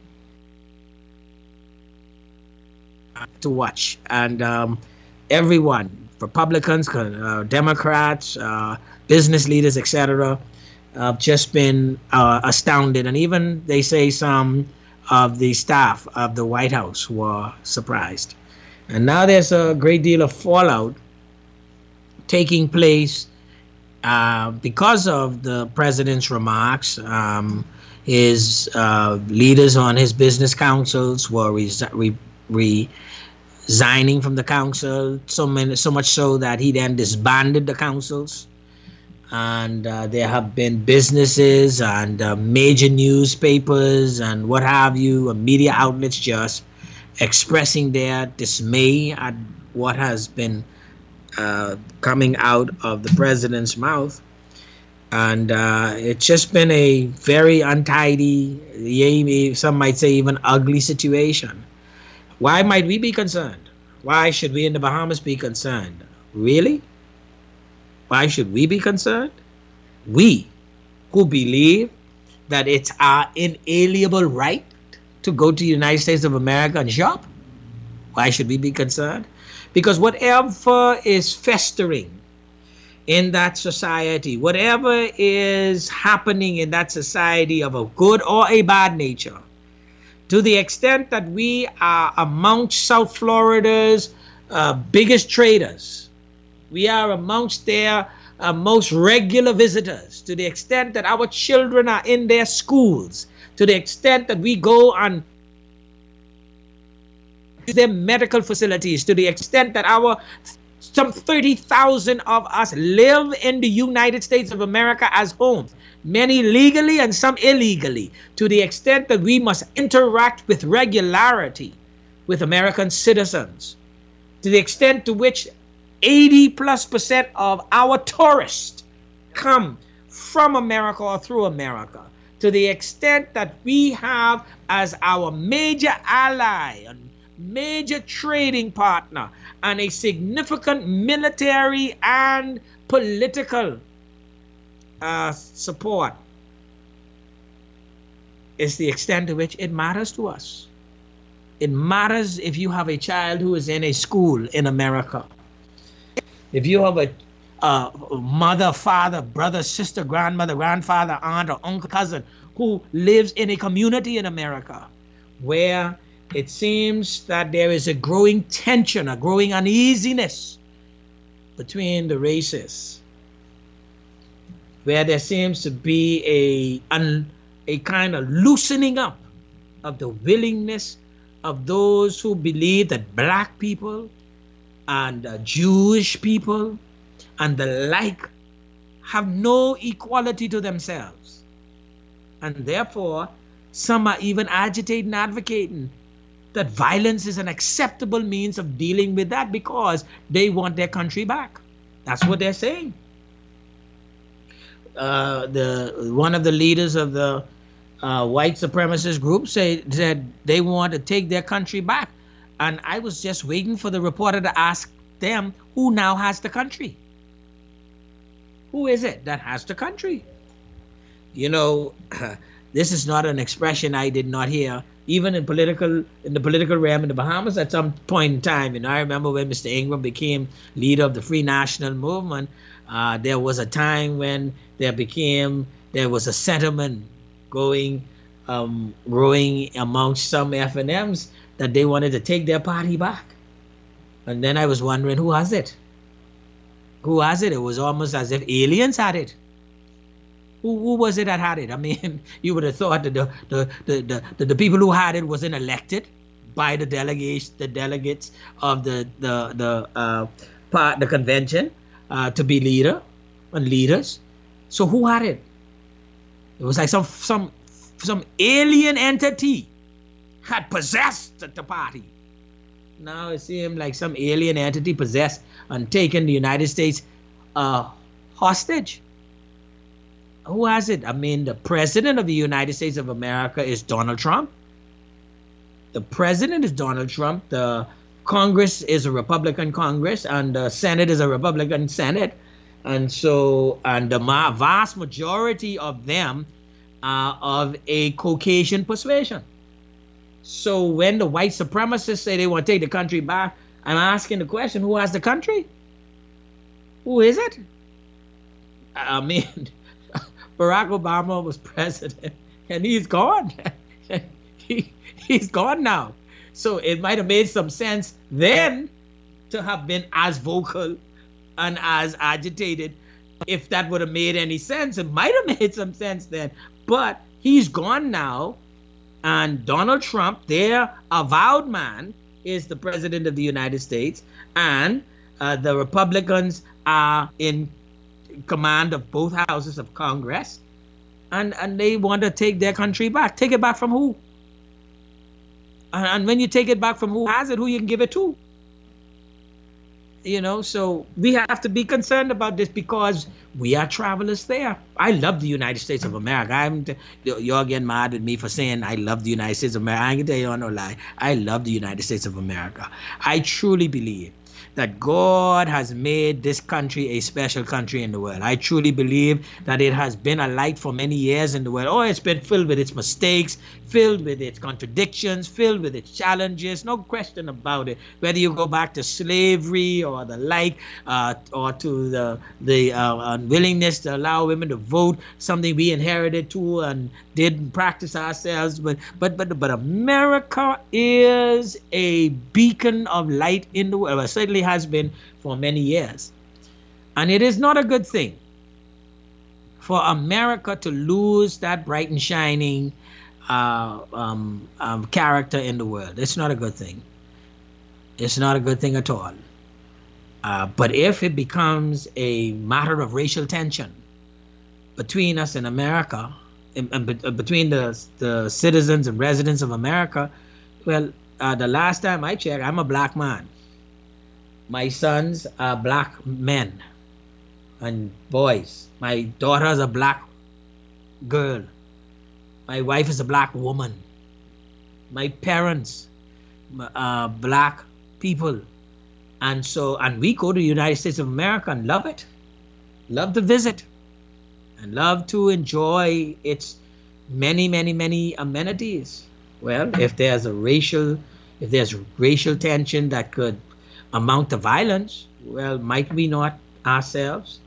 to watch. And um, everyone, Republicans, uh, Democrats, uh, business leaders, et cetera, have just been uh, astounded. And even, they say, some of the staff of the White House were surprised. And now there's a great deal of fallout taking place uh, because of the president's remarks. Um, his uh, leaders on his business councils were resi- re- re- resigning from the council, so many, so much so that he then disbanded the councils. And uh, there have been businesses and uh, major newspapers and what have you, uh, media outlets just expressing their dismay at what has been uh, coming out of the president's mouth. And uh, it's just been a very untidy, some might say even ugly situation. Why might we be concerned? Why should we in the Bahamas be concerned? Really? Why should we be concerned? We, who believe that it's our inalienable right to go to the United States of America and shop? Why should we be concerned? Because whatever is festering in that society, whatever is happening in that society of a good or a bad nature, to the extent that we are amongst South Florida's uh, biggest traders. We are amongst their uh, most regular visitors, to the extent that our children are in their schools, to the extent that we go on their medical facilities, to the extent that our some thirty thousand of us live in the United States of America as homes, many legally and some illegally, to the extent that we must interact with regularity with American citizens, to the extent to which eighty plus percent of our tourists come from America or through America, to the extent that we have as our major ally and major trading partner and a significant military and political uh, support, is the extent to which it matters to us. It matters if you have a child who is in a school in America. If you have a uh, mother, father, brother, sister, grandmother, grandfather, aunt, or uncle, cousin who lives in a community in America where it seems that there is a growing tension, a growing uneasiness between the races, where there seems to be a, un, a kind of loosening up of the willingness of those who believe that black people and uh, Jewish people and the like have no equality to themselves. And therefore, some are even agitating, advocating that violence is an acceptable means of dealing with that because they want their country back. That's what they're saying. Uh, the one of the leaders of the uh, white supremacist group say, said they want to take their country back. And I was just waiting for the reporter to ask them, who now has the country? Who is it that has the country? You know, this is not an expression I did not hear, even in political, in the political realm in the Bahamas at some point in time. And I remember when Mister Ingram became leader of the Free National Movement, uh, there was a time when there became, there was a sentiment going, um, growing amongst some F and Ms that they wanted to take their party back. And then I was wondering, who has it? Who has it? It was almost as if aliens had it. Who, who was it that had it? I mean, you would have thought that the the, the, the, the, the people who had it wasn't elected by the delegates, the delegates of the the the uh, part the convention uh, to be leader and leaders. So who had it? It was like some some some alien entity had possessed the party. Now it seemed like some alien entity possessed and taken the United States uh, hostage. Who has it? I mean, the president of the United States of America is Donald Trump. The president is Donald Trump. The Congress is a Republican Congress, and the Senate is a Republican Senate. And so, and the vast majority of them are of a Caucasian persuasion. So when the white supremacists say they want to take the country back, I'm asking the question, who has the country? Who is it? I mean, Barack Obama was president and he's gone. he, he's gone now. So it might have made some sense then to have been as vocal and as agitated. If that would have made any sense, it might have made some sense then. But he's gone now. And Donald Trump, their avowed man, is the president of the United States. And uh, the Republicans are in command of both houses of Congress. And, and they want to take their country back. Take it back from who? And, and when you take it back from who has it, who you can give it to? You know, so we have to be concerned about this because we are travelers there. I love the United States of America. I'm t- you're getting mad at me for saying I love the United States of America. I can tell you no lie. I love the United States of America. I truly believe that God has made this country a special country in the world. I truly believe that it has been a light for many years in the world. Oh, it's been filled with its mistakes, filled with its contradictions, filled with its challenges, no question about it. Whether you go back to slavery or the like, uh, or to the, the uh, unwillingness to allow women to vote, something we inherited too and didn't practice ourselves. But, but, but, but America is a beacon of light in the world. Well, certainly has been for many years. And it is not a good thing for America to lose that bright and shining uh, um, um, character in the world. It's not a good thing. It's not a good thing at all. Uh, but if it becomes a matter of racial tension between us and America, and, and be, uh, between the, the citizens and residents of America, well, uh, the last time I checked, I'm a black man. My sons are black men and boys. My daughter is a black girl. My wife is a black woman. My parents are black people. And so, and we go to the United States of America and love it. Love to visit. And love to enjoy its many, many, many amenities. Well, if there's a racial, if there's racial tension that could amount to violence, well, might we not ourselves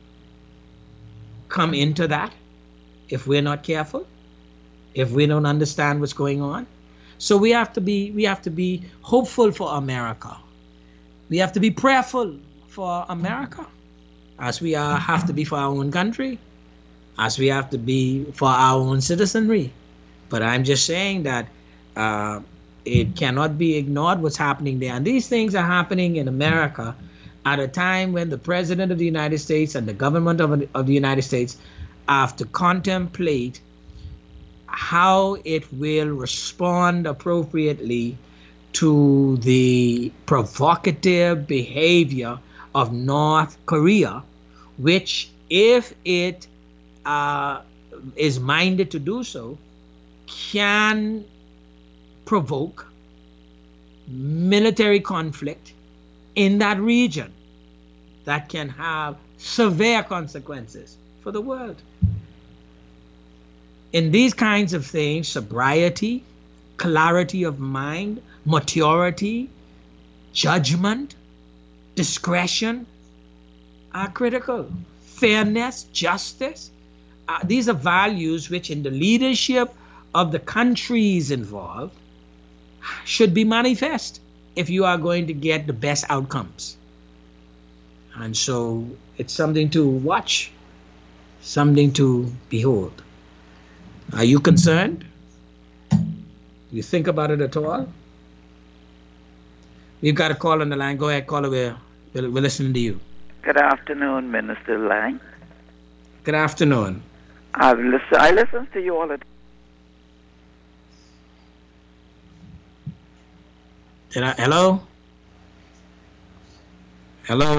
come into that if we're not careful, if we don't understand what's going on? So we have to be we have to be hopeful for America. We have to be prayerful for America, as we are, have to be for our own country, as we have to be for our own citizenry. But I'm just saying that uh, it cannot be ignored what's happening there. And these things are happening in America at a time when the President of the United States and the government of, of the United States have to contemplate how it will respond appropriately to the provocative behavior of North Korea, which, if it uh, is minded to do so, can provoke military conflict in that region that can have severe consequences for the world. In these kinds of things, sobriety, clarity of mind, maturity, judgment, discretion are critical. Fairness, justice, uh, these are values which in the leadership of the countries involved should be manifest if you are going to get the best outcomes. And so it's something to watch, something to behold. Are you concerned? You think about it at all? We've got a call on the line. Go ahead, caller. We're, we're, we're listening to you. Good afternoon, Minister Lang. Good afternoon. I've listen, I listen to you all the time. Did I, hello? Hello?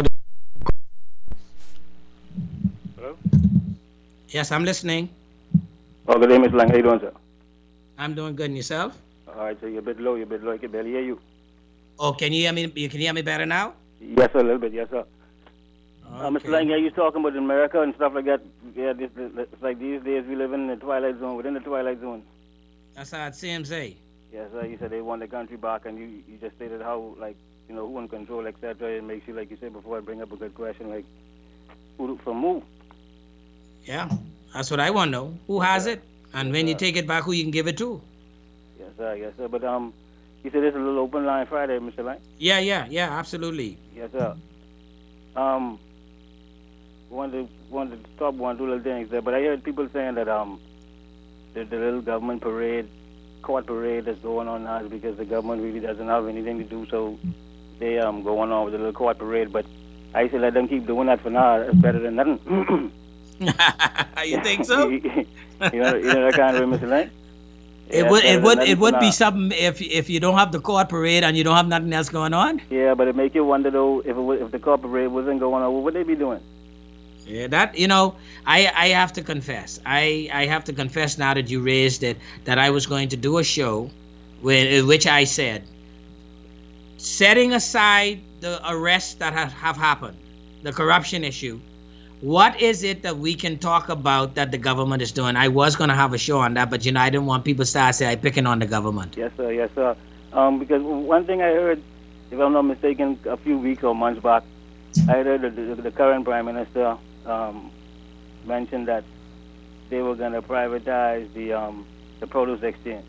Hello? Yes, I'm listening. Oh, good day, Mister Lang. How you doing, sir? I'm doing good. And yourself? All right, so you're a bit low. You're a bit low. I can barely hear you. Oh, can you hear me? You can hear me better now? Yes, sir, a little bit. Yes, sir. Okay. Uh, Mister Lang, yeah, you talking about America and stuff like that. Yeah, this, this, it's like these days we live in the twilight zone, within the twilight zone. That's how it seems, eh? Yes, sir. You said they want the country back, and you, you just stated how, like, you know, who in control, et cetera. It makes you, like you said before, I bring up a good question, like, who from who? Yeah, that's what I want to know. Who has it? And when you take it back, who you can give it to? Yes, sir. Yes, sir. But um, you said it's a little open line Friday, Mister Lang? Yeah, yeah, yeah, absolutely. Yes, sir. Um, wanted to, wanted to stop one, two little things there, but I heard people saying that um, the, the little government parade, court parade that's going on now is because the government really doesn't have anything to do, so they um going on with the little court parade. But I say let them keep doing that for now. It's better than nothing. You think so? you know, you know that kind of way, Mister Lang? It Yeah, would, it would, it would be now. something if if you don't have the court parade and you don't have nothing else going on. Yeah, but it make you wonder though if it was, if the court parade wasn't going on, what would they be doing? Yeah, that you know, I I have to confess, I I have to confess now that you raised it, that I was going to do a show, when in which I said, setting aside the arrests that have, have happened, the corruption issue, what is it that we can talk about that the government is doing? I was going to have a show on that, but you know, I didn't want people to start saying I'm picking on the government. Yes, sir. Yes, sir. Um, because one thing I heard, if I'm not mistaken, a few weeks or months back, I heard that the, the current Prime Minister um, mentioned that they were going to privatize the um, the produce exchange,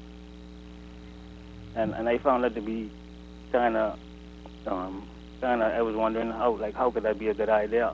and and I found that to be kind of um, kind of. I was wondering how like how could that be a good idea?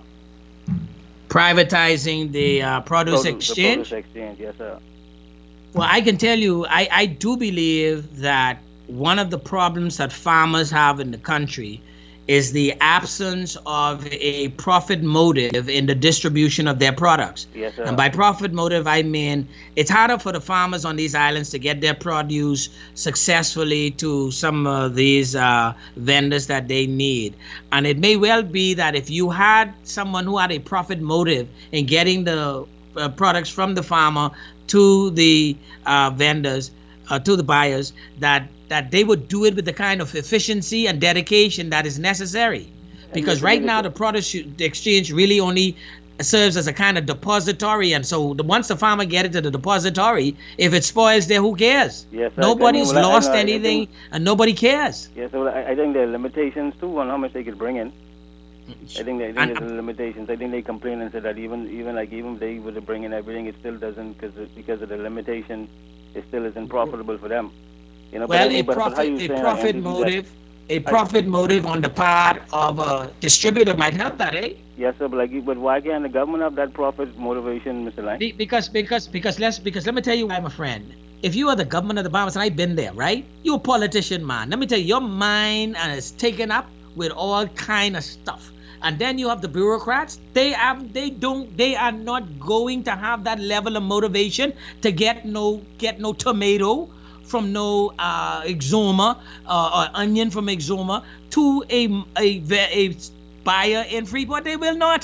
Privatizing the uh, produce, Produce- exchange. The produce exchange, yes, sir. Well, I can tell you, I, I do believe that one of the problems that farmers have in the country is the absence of a profit motive in the distribution of their products. Yes, sir. And by profit motive, I mean it's harder for the farmers on these islands to get their produce successfully to some of these uh, vendors that they need. And it may well be that if you had someone who had a profit motive in getting the uh, products from the farmer to the uh, vendors, uh, to the buyers, that that they would do it with the kind of efficiency and dedication that is necessary. Because right now the produce the exchange really only serves as a kind of depository, and so the, once the farmer get it to the depository, if it spoils there, who cares? Yes, sir. Nobody's I mean, well, I- I lost know, I anything, think- and nobody cares. Yes, so I, I think there are limitations too on how much they could bring in. I think, they, I think there's limitations. I think they complain and say that even even like even if they were to bring in everything, it still doesn't because because of the limitation, it still isn't profitable for them. You know, Well, but, I a mean, but, but how profit, you a saying an profit entity that- motive, a I- profit motive on the part of a distributor might help that, eh? Yes, sir. But like, but why can't the government have that profit motivation, Mister Lang? Be- Because because because let's because let me tell you why, my friend. If you are the government of the Bahamas, and I've been there, right? You're a politician, man. Let me tell you, your mind uh, is taken up with all kind of stuff. And then you have the bureaucrats. They have, they don't, they are not going to have that level of motivation to get no, get no tomato from no uh, Exoma uh, or onion from Exoma to a a, ve- a buyer in Freeport. They will not.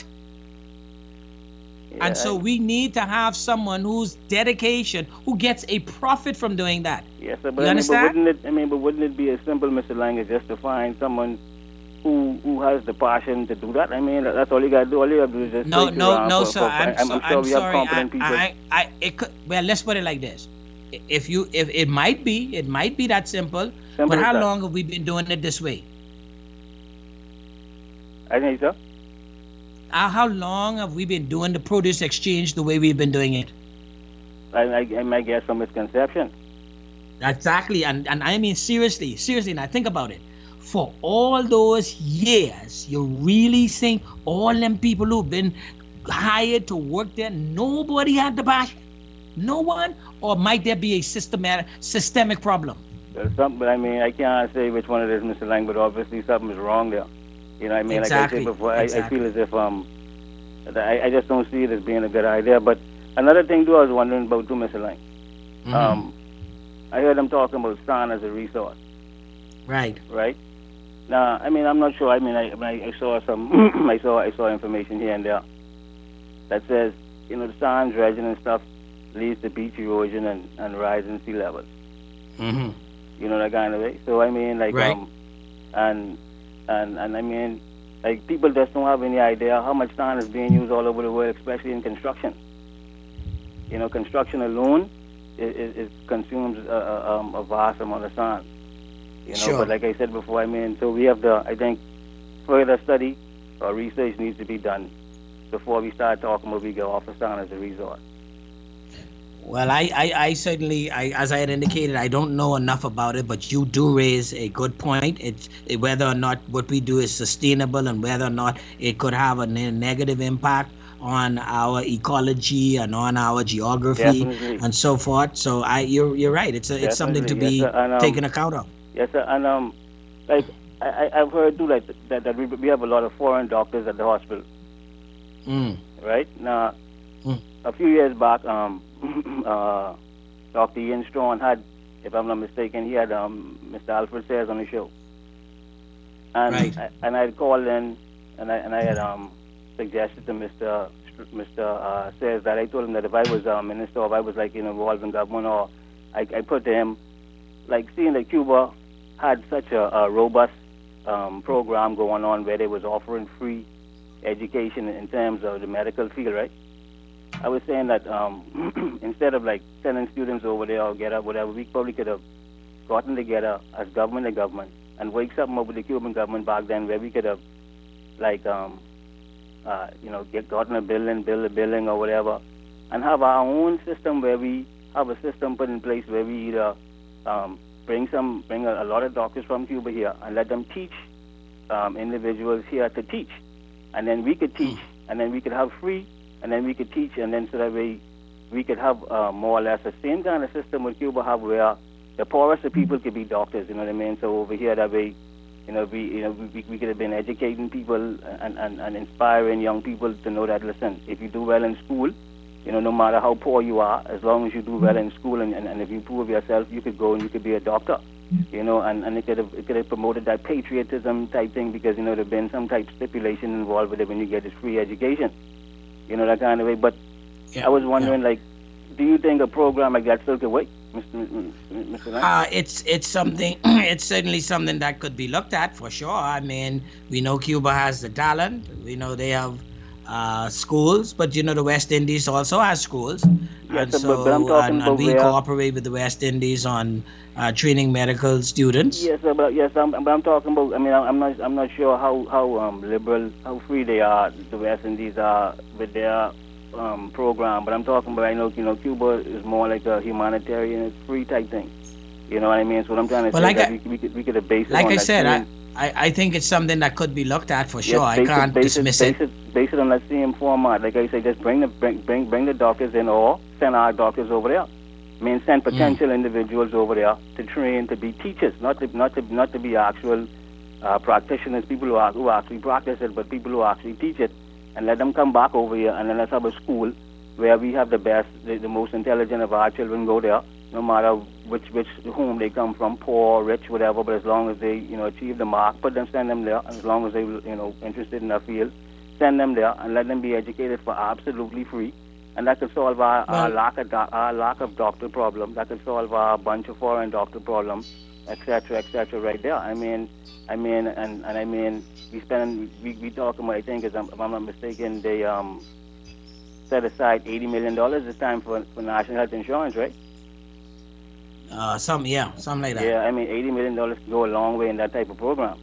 And so we need to have someone whose dedication, who gets a profit from doing that. Yes, sir. But, You I mean, but understand? wouldn't it? I mean, but wouldn't it be as simple, Mister Lang, as just to find someone who who has the passion to do that? I mean, that's all you got to do. All you got to do is just No, take you no, around no, for- sir. for- I'm, I'm, so, I'm sure I'm we have sorry. competent I, people. I, I, it could, well, let's put it like this. If you, if it might be, it might be that simple. Simple but as how that. long have we been doing it this way? I think so. Uh, how long have we been doing the produce exchange the way we've been doing it? I, I, I might get some misconception. Exactly, and and I mean seriously, seriously. Now think about it. For all those years, you really think all them people who've been hired to work there, nobody had the passion? No one? Or might there be a systematic, systemic problem? There's something, but I mean, I can't say which one it is, Mister Lang, but obviously something is wrong there. You know what I mean? Exactly, Like I said before, I, exactly. I feel as if um, that I, I just don't see it as being a good idea. But another thing, too, I was wondering about, too, Mister Lang. Mhm. Um, I heard them talking about sun as a resource, Right. right? Now, I mean, I'm not sure. I mean, I, I, I saw some, I saw, I saw information here and there that says, you know, the sun dredging and stuff leads to beach erosion and, and rising sea levels. Mm-hmm. You know, that kind of way. So I mean, like, Right. um, and and and I mean, like, people just don't have any idea how much sand is being used all over the world, especially in construction. You know, construction alone is, is, is consumes a, a, um, a vast amount of sand. You know, Sure. but like I said before, I mean, so we have the, I think, further study or research needs to be done before we start talking about we go off of sand as a resource. Well, I, I, I certainly, I, as I had indicated, I don't know enough about it, but you do raise a good point. It's it, whether or not what we do is sustainable and whether or not it could have a ne- negative impact on our ecology and on our geography Definitely. and so forth. So I, you're you're right. It's a, it's something to Definitely, be yes, sir. And, um, taken account of. Yes, sir. And um, like I, I- I've heard too, like that, that we, we have a lot of foreign doctors at the hospital, Mm. right? Now, Mm. a few years back, um, uh, Doctor Ian Strawn had, if I'm not mistaken, he had um, Mister Alfred Sayers on the show, and Right. I, and I had called in, and I and I had um suggested to Mister Str- Mister Uh, Sayers that I told him that if I was a minister, or if I was like you know involved in government, or I, I put to him, like seeing that Cuba had such a, a robust um, program going on where they was offering free education in terms of the medical field, right? I was saying that um, instead of like sending students over there or get up, whatever, we probably could have gotten together as government to government and wake something up with the Cuban government back then where we could have, like, um, uh, you know, get gotten a building, build a building or whatever, and have our own system where we have a system put in place where we either um, bring some, bring a, a lot of doctors from Cuba here and let them teach um, individuals here to teach, and then we could teach, and then we could have free, and then we could teach, and then so that way we could have uh, more or less the same kind of system what Cuba have where the poorest of people could be doctors, you know what I mean? So over here, that way, you know, we, you know, we, we could have been educating people and, and, and inspiring young people to know that, listen, if you do well in school, you know, no matter how poor you are, as long as you do well in school and, and, and if you prove yourself, you could go and you could be a doctor, you know, and, and it could have it could have promoted that patriotism type thing because, you know, there's been some type of stipulation involved with it when you get this free education, you know, that kind of way. But yeah, I was wondering, yeah. like, do you think a program like that still could work? Mister Uh, it's it's something. It's certainly something that could be looked at for sure. I mean, we know Cuba has the talent. We know they have uh, schools, but you know the West Indies also has schools, yes, and so but I'm talking and, about and we where, cooperate with the West Indies on uh, training medical students. Yes, sir, but yes, I'm, but I'm talking about. I mean, I'm not I'm not sure how how um, liberal, how free they are. The West Indies are with their Um, program, but I'm talking about, I know, you know, Cuba is more like a humanitarian, it's free type thing. You know what I mean? So what I'm trying to well, say like is I, that we, we could we could have based it like on I that said, I, same, I I think it's something that could be looked at for sure. yes, I can't it, base dismiss it. it. Base it, base it on that same format. Like I say, just bring the bring bring bring the doctors in, or send our doctors over there. I mean, send potential mm. individuals over there to train to be teachers, not to not to not to be actual uh, practitioners, people who are who actually practice it, but people who actually teach it, and let them come back over here, and then let's have a school where we have the best, the, the most intelligent of our children go there, no matter which which whom they come from, poor, rich, whatever. But as long as they, you know, achieve the mark, put them, send them there. As long as they, you know, interested in that field, send them there and let them be educated for absolutely free. And that could solve our, well, our lack of do- our lack of doctor problem. That could solve our bunch of foreign doctor problem, et cetera, et cetera. Right there. I mean, I mean, and, and I mean, we spend we we talking about. I think, if I'm, if I'm not mistaken, they um. set aside eighty million dollars this time for, for national health insurance, right? Uh, some, yeah, something like that. Yeah, I mean, eighty million dollars can go a long way in that type of program.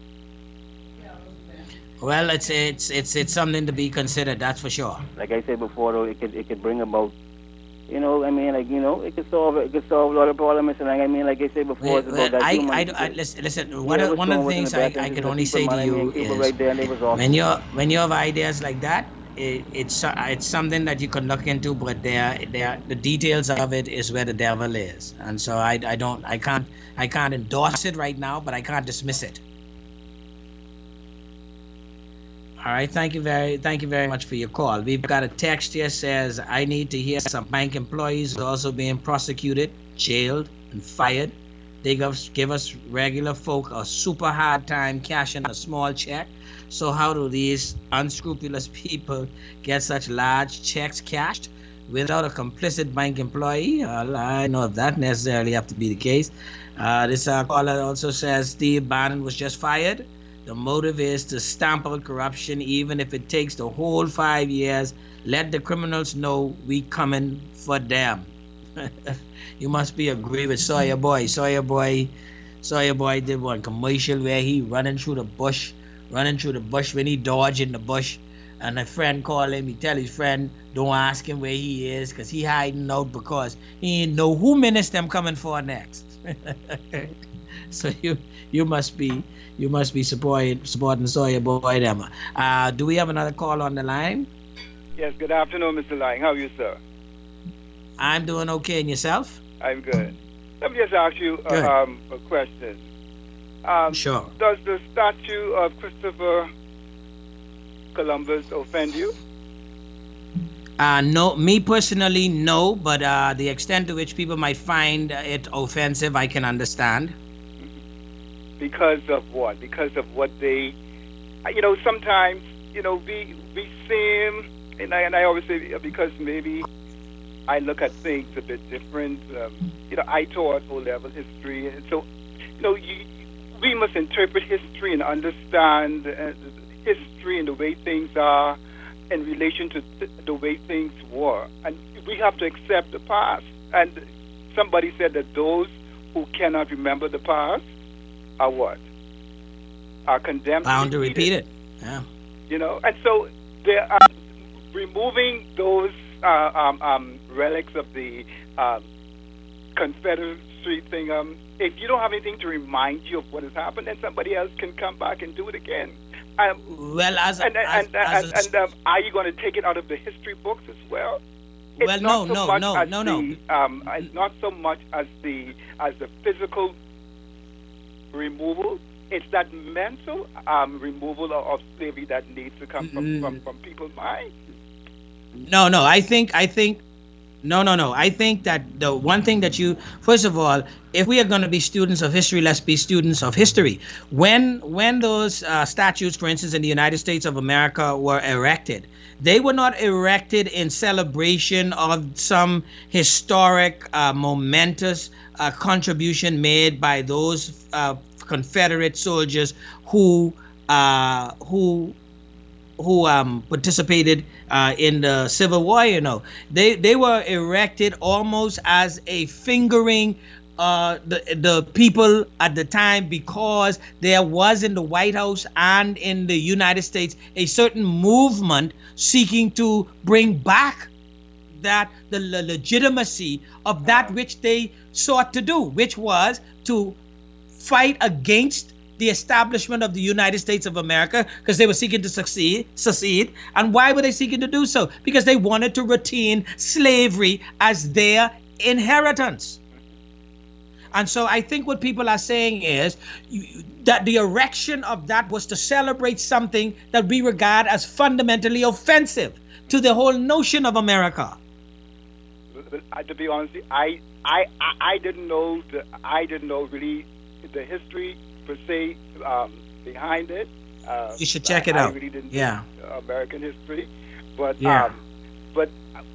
Well, it's it's it's it's something to be considered, that's for sure. Like I said before, though, it could it could bring about, you know, I mean, like, you know, it could solve it could solve a lot of problems. And like I mean, like I said before, it's about that I, human. I, I, listen, listen. One, yeah, of, one of the things I, I could only say to you is right there, and they was when you when you have ideas like that, It, it's uh, it's something that you can look into, but there there the details of it is where the devil is, and so I, I don't I can't I can't endorse it right now, but I can't dismiss it. All right, thank you very thank you very much for your call. We've got a text here says I need to hear some bank employees also being prosecuted, jailed, and fired. They give us, give us regular folk a super hard time cashing a small check. So how do these unscrupulous people get such large checks cashed without a complicit bank employee? Uh, I don't know if that necessarily have to be the case. Uh, this uh, caller also says Steve Bannon was just fired. The motive is to stamp out corruption, even if it takes the whole five years. Let the criminals know we coming for them. You must be agree with Sawyer Boy. Sawyer Boy, Sawyer Boy did one commercial where he running through the bush, running through the bush when he dodged in the bush, and a friend called him. He tell his friend don't ask him where he is, cause he hiding out because he ain't know who minutes them coming for next. So you you must be you must be supporting supporting Sawyer Boy them. Uh, do we have another call on the line? Yes. Good afternoon, Mister Lang. How are you, sir? I'm doing okay, and yourself? I'm good. Let me just ask you uh, um, a question. Um, sure. Does the statue of Christopher Columbus offend you? Uh, no, me personally, no, but uh, the extent to which people might find it offensive, I can understand. Because of what? Because of what they, you know, sometimes, you know, we, we seem, and I, and I always say because maybe I look at things a bit different. Um, you know, I taught O-level history, and so, you know, you, we must interpret history and understand uh, history and the way things are in relation to th- the way things were. And we have to accept the past. And somebody said that those who cannot remember the past are what? Are condemned Bound to to repeat repeat it. it. Yeah. You know, and so there are removing those uh, um, um, relics of the um, Confederacy thing. Um, if you don't have anything to remind you of what has happened, then somebody else can come back and do it again. Um, well, as and as, and, as and, and um, are you going to take it out of the history books as well? It's Well, not no, so no, much no, as no, the, no. Um, it's not so much as the as the physical removal. It's that mental um, removal of, of slavery that needs to come from, from, from people's minds. No, no. I think, I think, no, no, no. I think that the one thing that you, first of all, if we are going to be students of history, let's be students of history. When, when those uh, statues, for instance, in the United States of America were erected, they were not erected in celebration of some historic, uh, momentous uh, contribution made by those uh, Confederate soldiers who uh, who who um, participated uh, in the Civil War. You know, they they were erected almost as a fingering uh, the the people at the time, because there was in the White House and in the United States a certain movement seeking to bring back that the le- legitimacy of that which they sought to do, which was to fight against the establishment of the United States of America, because they were seeking to succeed, succeed. And why were they seeking to do so? Because they wanted to retain slavery as their inheritance. And so I think what people are saying is you, that the erection of that was to celebrate something that we regard as fundamentally offensive to the whole notion of America. To be honest, I I I, I didn't know the, I didn't know really the history per se um, behind it. Uh, You should check I, it out. I really didn't Yeah. know American history, but Yeah. um, but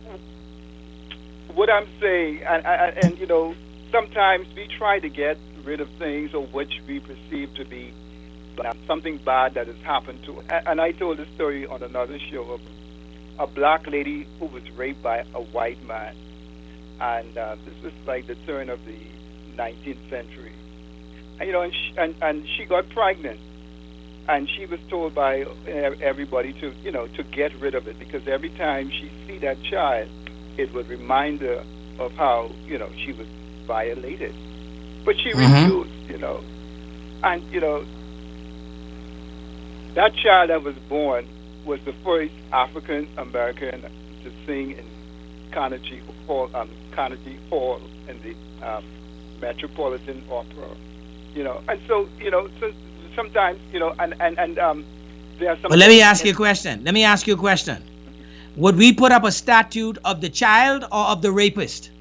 what I'm saying, and, and, and you know, sometimes we try to get rid of things or which we perceive to be something bad that has happened to us. And I told a story on another show of a black lady who was raped by a white man. And uh, this was like the turn of the nineteenth century. And, you know, and she, and, and she got pregnant. And she was told by everybody to, you know, to get rid of it, because every time she see that child, it would remind her of how, you know, she was violated. But she Mhm. refused, you know. And, you know, that child that was born was the first African American to sing in Carnegie Hall, um, Carnegie Hall in the um, Metropolitan Opera, you know. And so, you know, so sometimes, you know, and and and um, there are some. Well, let me ask you a question. Let me ask you a question. Would we put up a statue of the child or of the rapist?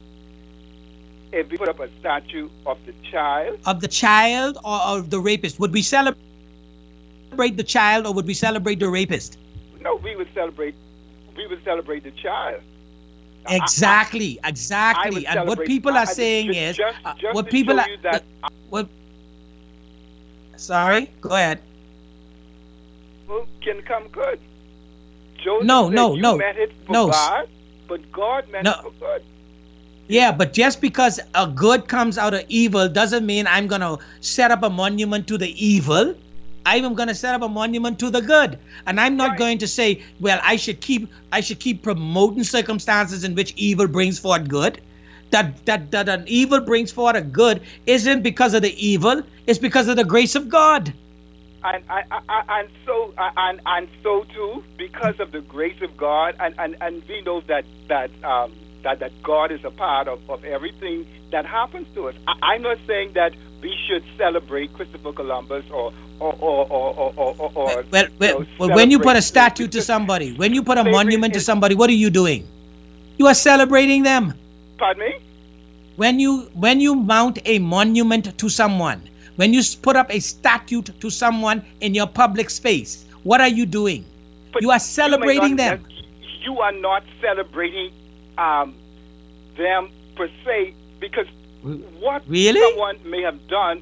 If we put up a statue of the child, Of the child or of the rapist? Would we celebrate the child or would we celebrate the rapist? no, we would celebrate. We would celebrate the child. Exactly, I exactly. would And what celebrate- people I- are I- saying just- is, just- uh, just what to people show are, you that uh, what? Sorry, go ahead. evil can come good. Joseph No, said no, you no, meant it for no. bad, but God meant No. it for good. Yeah, but just because a good comes out of evil doesn't mean I'm going to set up a monument to the evil. I'm going to set up a monument to the good. And I'm not going to say, well, I should keep I should keep promoting circumstances in which evil brings forth good. That that that an evil brings forth a good isn't because of the evil, it's because of the grace of God. And I, I, I, and so and and so too, because of the grace of God, and, and, and we know that that um that, that God is a part of, of everything that happens to us. I, I'm not saying that we should celebrate Christopher Columbus or or or or or, or, or Well, you well, know, well, when you put a celebrate- statue to somebody, when you put a Slavery monument to is- somebody, what are you doing? You are celebrating them. Pardon me? When you when you mount a monument to someone, when you s- put up a statue to someone in your public space, what are you doing? You are celebrating You may not- them. You are not celebrating um, them per se, because what Really? someone may have done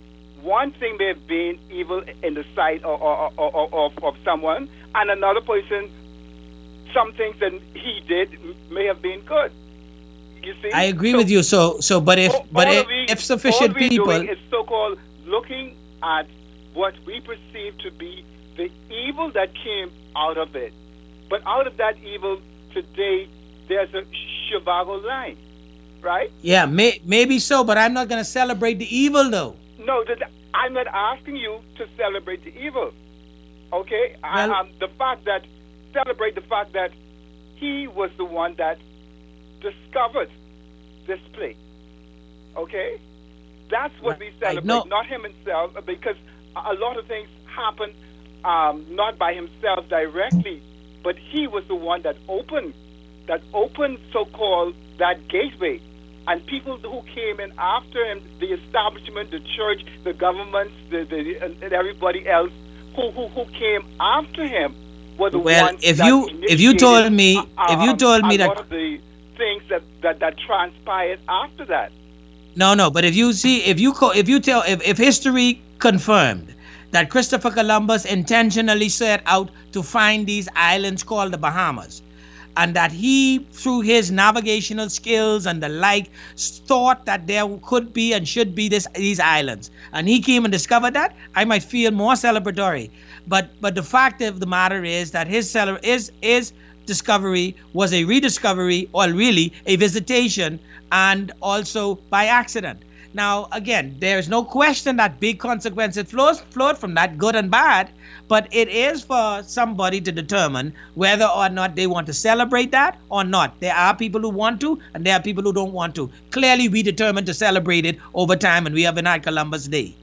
one thing may have been evil in the sight of, of, of, of, of someone, and another person, some things that he did may have been good. You see? I agree so, with you. So, so, but if, all, but all if, we, if sufficient all we're people, doing is so-called looking at what we perceive to be the evil that came out of it. But out of that evil today, there's a Zhivago line, right? Yeah, may, maybe so, but I'm not going to celebrate the evil, though. No, the, I'm not asking you to celebrate the evil. Okay? Well, I, um, the fact that, celebrate the fact that he was the one that discovered this play. Okay? That's what we celebrate, not him himself, because a lot of things happen um, not by himself directly, but he was the one that opened, that opened so-called that gateway. And people who came in after him, the establishment, the church, the governments, the, the, and everybody else who, who, who came after him were the well, ones if that you if you told me uh, if you told um, me a that lot of the things that, that, that transpired after that. No, no, but if you see, if you co- if you tell, if, if history confirmed that Christopher Columbus intentionally set out to find these islands called the Bahamas, and that he, through his navigational skills and the like, thought that there could be and should be this these islands, and he came and discovered that, I might feel more celebratory. But but the fact of the matter is that his cele- is his discovery was a rediscovery, or really a visitation, and also by accident. Now, again, there is no question that big consequences flows flowed from that, good and bad, but it is for somebody to determine whether or not they want to celebrate that or not. There are people who want to, and there are people who don't want to. Clearly, we determined to celebrate it over time, and we haven't had Columbus Day.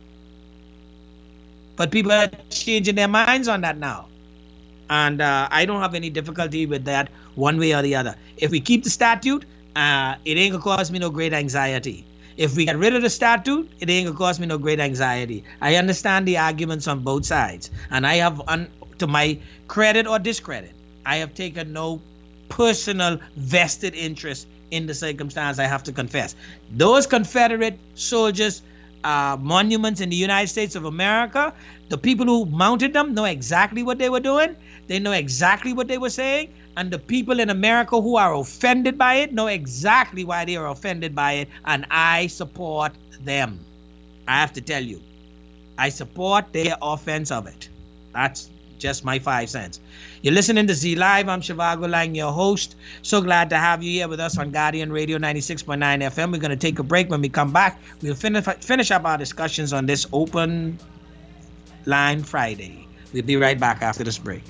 But people are changing their minds on that now. And uh, I don't have any difficulty with that one way or the other. If we keep the statute, uh, it ain't gonna cause me no great anxiety. If we get rid of the statute, it ain't gonna cause me no great anxiety. I understand the arguments on both sides. And I have, un- to my credit or discredit, I have taken no personal vested interest in the circumstance, I have to confess. Those Confederate soldiers' uh, monuments in the United States of America, the people who mounted them know exactly what they were doing. They know exactly what they were saying. And the people in America who are offended by it know exactly why they are offended by it. And I support them. I have to tell you, I support their offense of it. That's just my five cents. You're listening to Z Live. I'm Zhivago Lang, your host. So glad to have you here with us on Guardian Radio ninety-six point nine F M. We're going to take a break. When we come back, we'll finish, finish up our discussions on this Open Line Friday. We'll be right back after this break.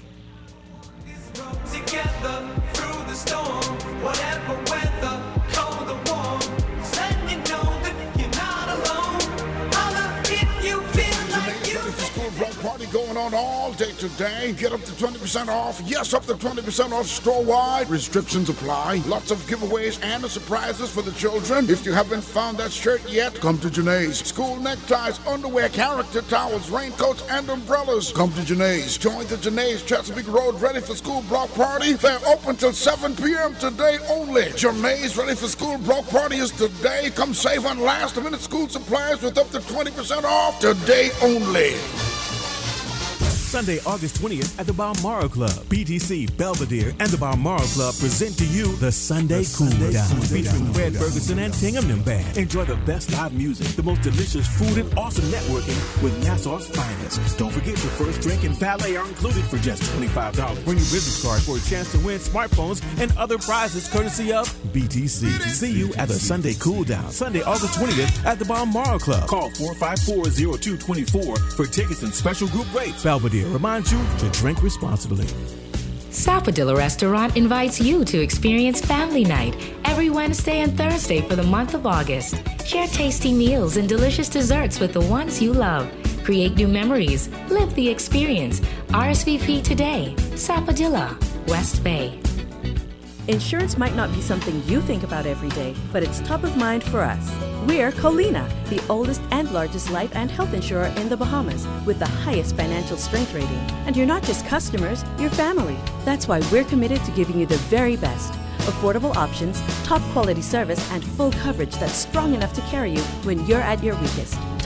Together through the storm, whatever weather, cold or warm, letting you know that you're not alone. Holla if you feel like you. School block party going on all day today. Get up to twenty percent off. Yes, up to twenty percent off store-wide. Restrictions apply. Lots of giveaways and surprises for the children. If you haven't found that shirt yet, come to Janae's. School neckties, underwear, character towels, raincoats, and umbrellas. Come to Janae's. Join the Janae's Chesapeake Road Ready for School block party. They're open till seven p.m. today only. Janae's Ready for School block party is today. Come save on last-minute school supplies with up to twenty percent off today only. Sunday, August twentieth at the Balmoral Club. B T C, Belvedere, and the Balmoral Club present to you the Sunday Cool Down, featuring Fred Ferguson and Tinghamnam Band. Enjoy the best live music, the most delicious food, and awesome networking with Nassau's finest. Don't forget your first drink and valet are included for just twenty-five dollars. Bring your business card for a chance to win smartphones and other prizes courtesy of B T C. See you at the Sunday Cool Down, Sunday, August twentieth at the Balmoral Club. Call four five four, zero two two four for tickets and special group rates. Belvedere reminds you to drink responsibly. Sapodilla Restaurant invites you to experience Family Night every Wednesday and Thursday for the month of August. Share tasty meals and delicious desserts with the ones you love. Create new memories. Live the experience. R S V P today. Sapodilla, West Bay. Insurance might not be something you think about every day, but it's top of mind for us. We're Colina, the oldest and largest life and health insurer in the Bahamas, with the highest financial strength rating. And you're not just customers, you're family. That's why we're committed to giving you the very best. Affordable options, top quality service, and full coverage that's strong enough to carry you when you're at your weakest.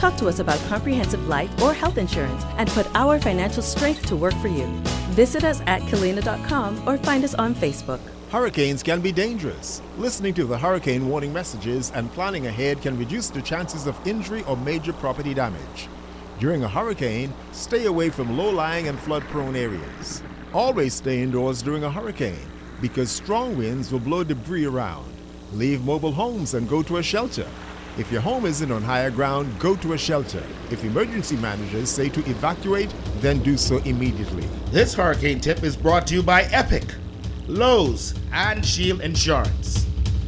Talk to us about comprehensive life or health insurance and put our financial strength to work for you. Visit us at kalina dot com or find us on Facebook. Hurricanes can be dangerous. Listening to the hurricane warning messages and planning ahead can reduce the chances of injury or major property damage. During a hurricane, stay away from low-lying and flood-prone areas. Always stay indoors during a hurricane because strong winds will blow debris around. Leave mobile homes and go to a shelter. If your home isn't on higher ground, go to a shelter. If emergency managers say to evacuate, then do so immediately. This hurricane tip is brought to you by Epic, Lowe's, and Shield Insurance.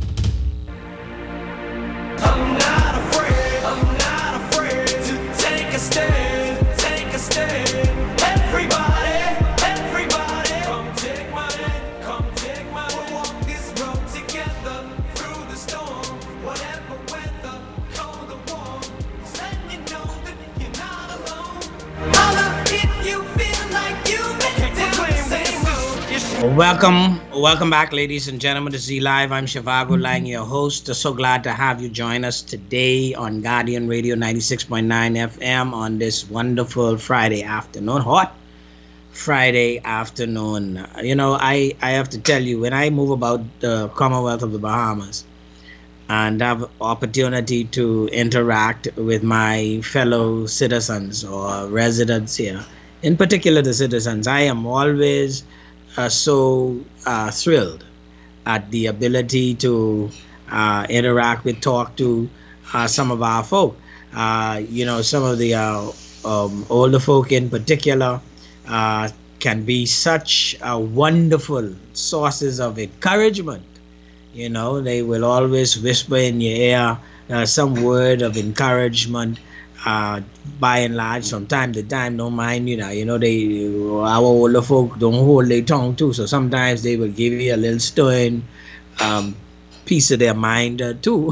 I'm not afraid, I'm not afraid to take a stand, take a stand. Everybody, everybody, come take my hand, come take my hand. We'll walk this road together through the storm, whatever weather, cold or warm. Just let you know that you're not alone. Holla if you feel like you've been down the same road. Welcome, welcome back, ladies and gentlemen, to Z Live. I'm Shivago Lang, your host. So glad to have you join us today on Guardian Radio ninety-six point nine F M on this wonderful Friday afternoon, hot Friday afternoon. You know, I, I have to tell you, when I move about the Commonwealth of the Bahamas and have opportunity to interact with my fellow citizens or residents here, in particular the citizens, I am always Uh, so uh, thrilled at the ability to uh, interact with, talk to uh, some of our folk. Uh, you know, some of the uh, um, older folk in particular uh, can be such uh, wonderful sources of encouragement. You know, they will always whisper in your ear uh, some word of encouragement. Uh, by and large, from time to time, don't mind, you know, you know, they, our older folk don't hold their tongue too, so sometimes they will give you a little stirring um, piece of their mind uh, too,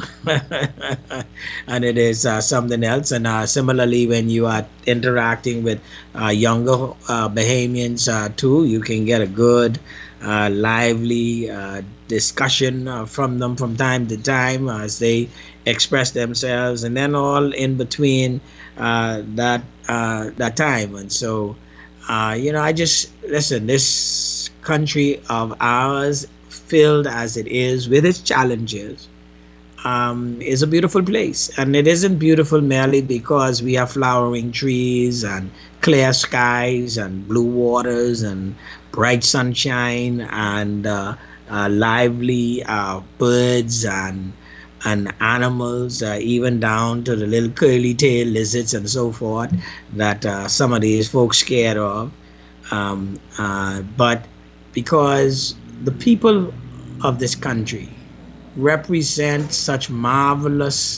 and it is uh, something else. And uh, similarly, when you are interacting with uh, younger uh, Bahamians uh, too, you can get a good, uh, lively uh, discussion uh, from them from time to time as they express themselves, and then all in between uh, that uh, that time. And so, uh, you know, I just listen. This country of ours, filled as it is with its challenges, um, is a beautiful place, and it isn't beautiful merely because we have flowering trees and clear skies and blue waters and bright sunshine and uh, uh, lively uh, birds and and animals, uh, even down to the little curly-tailed lizards and so forth that uh, some of these folks scared of. Um, uh, but because the people of this country represent such marvelous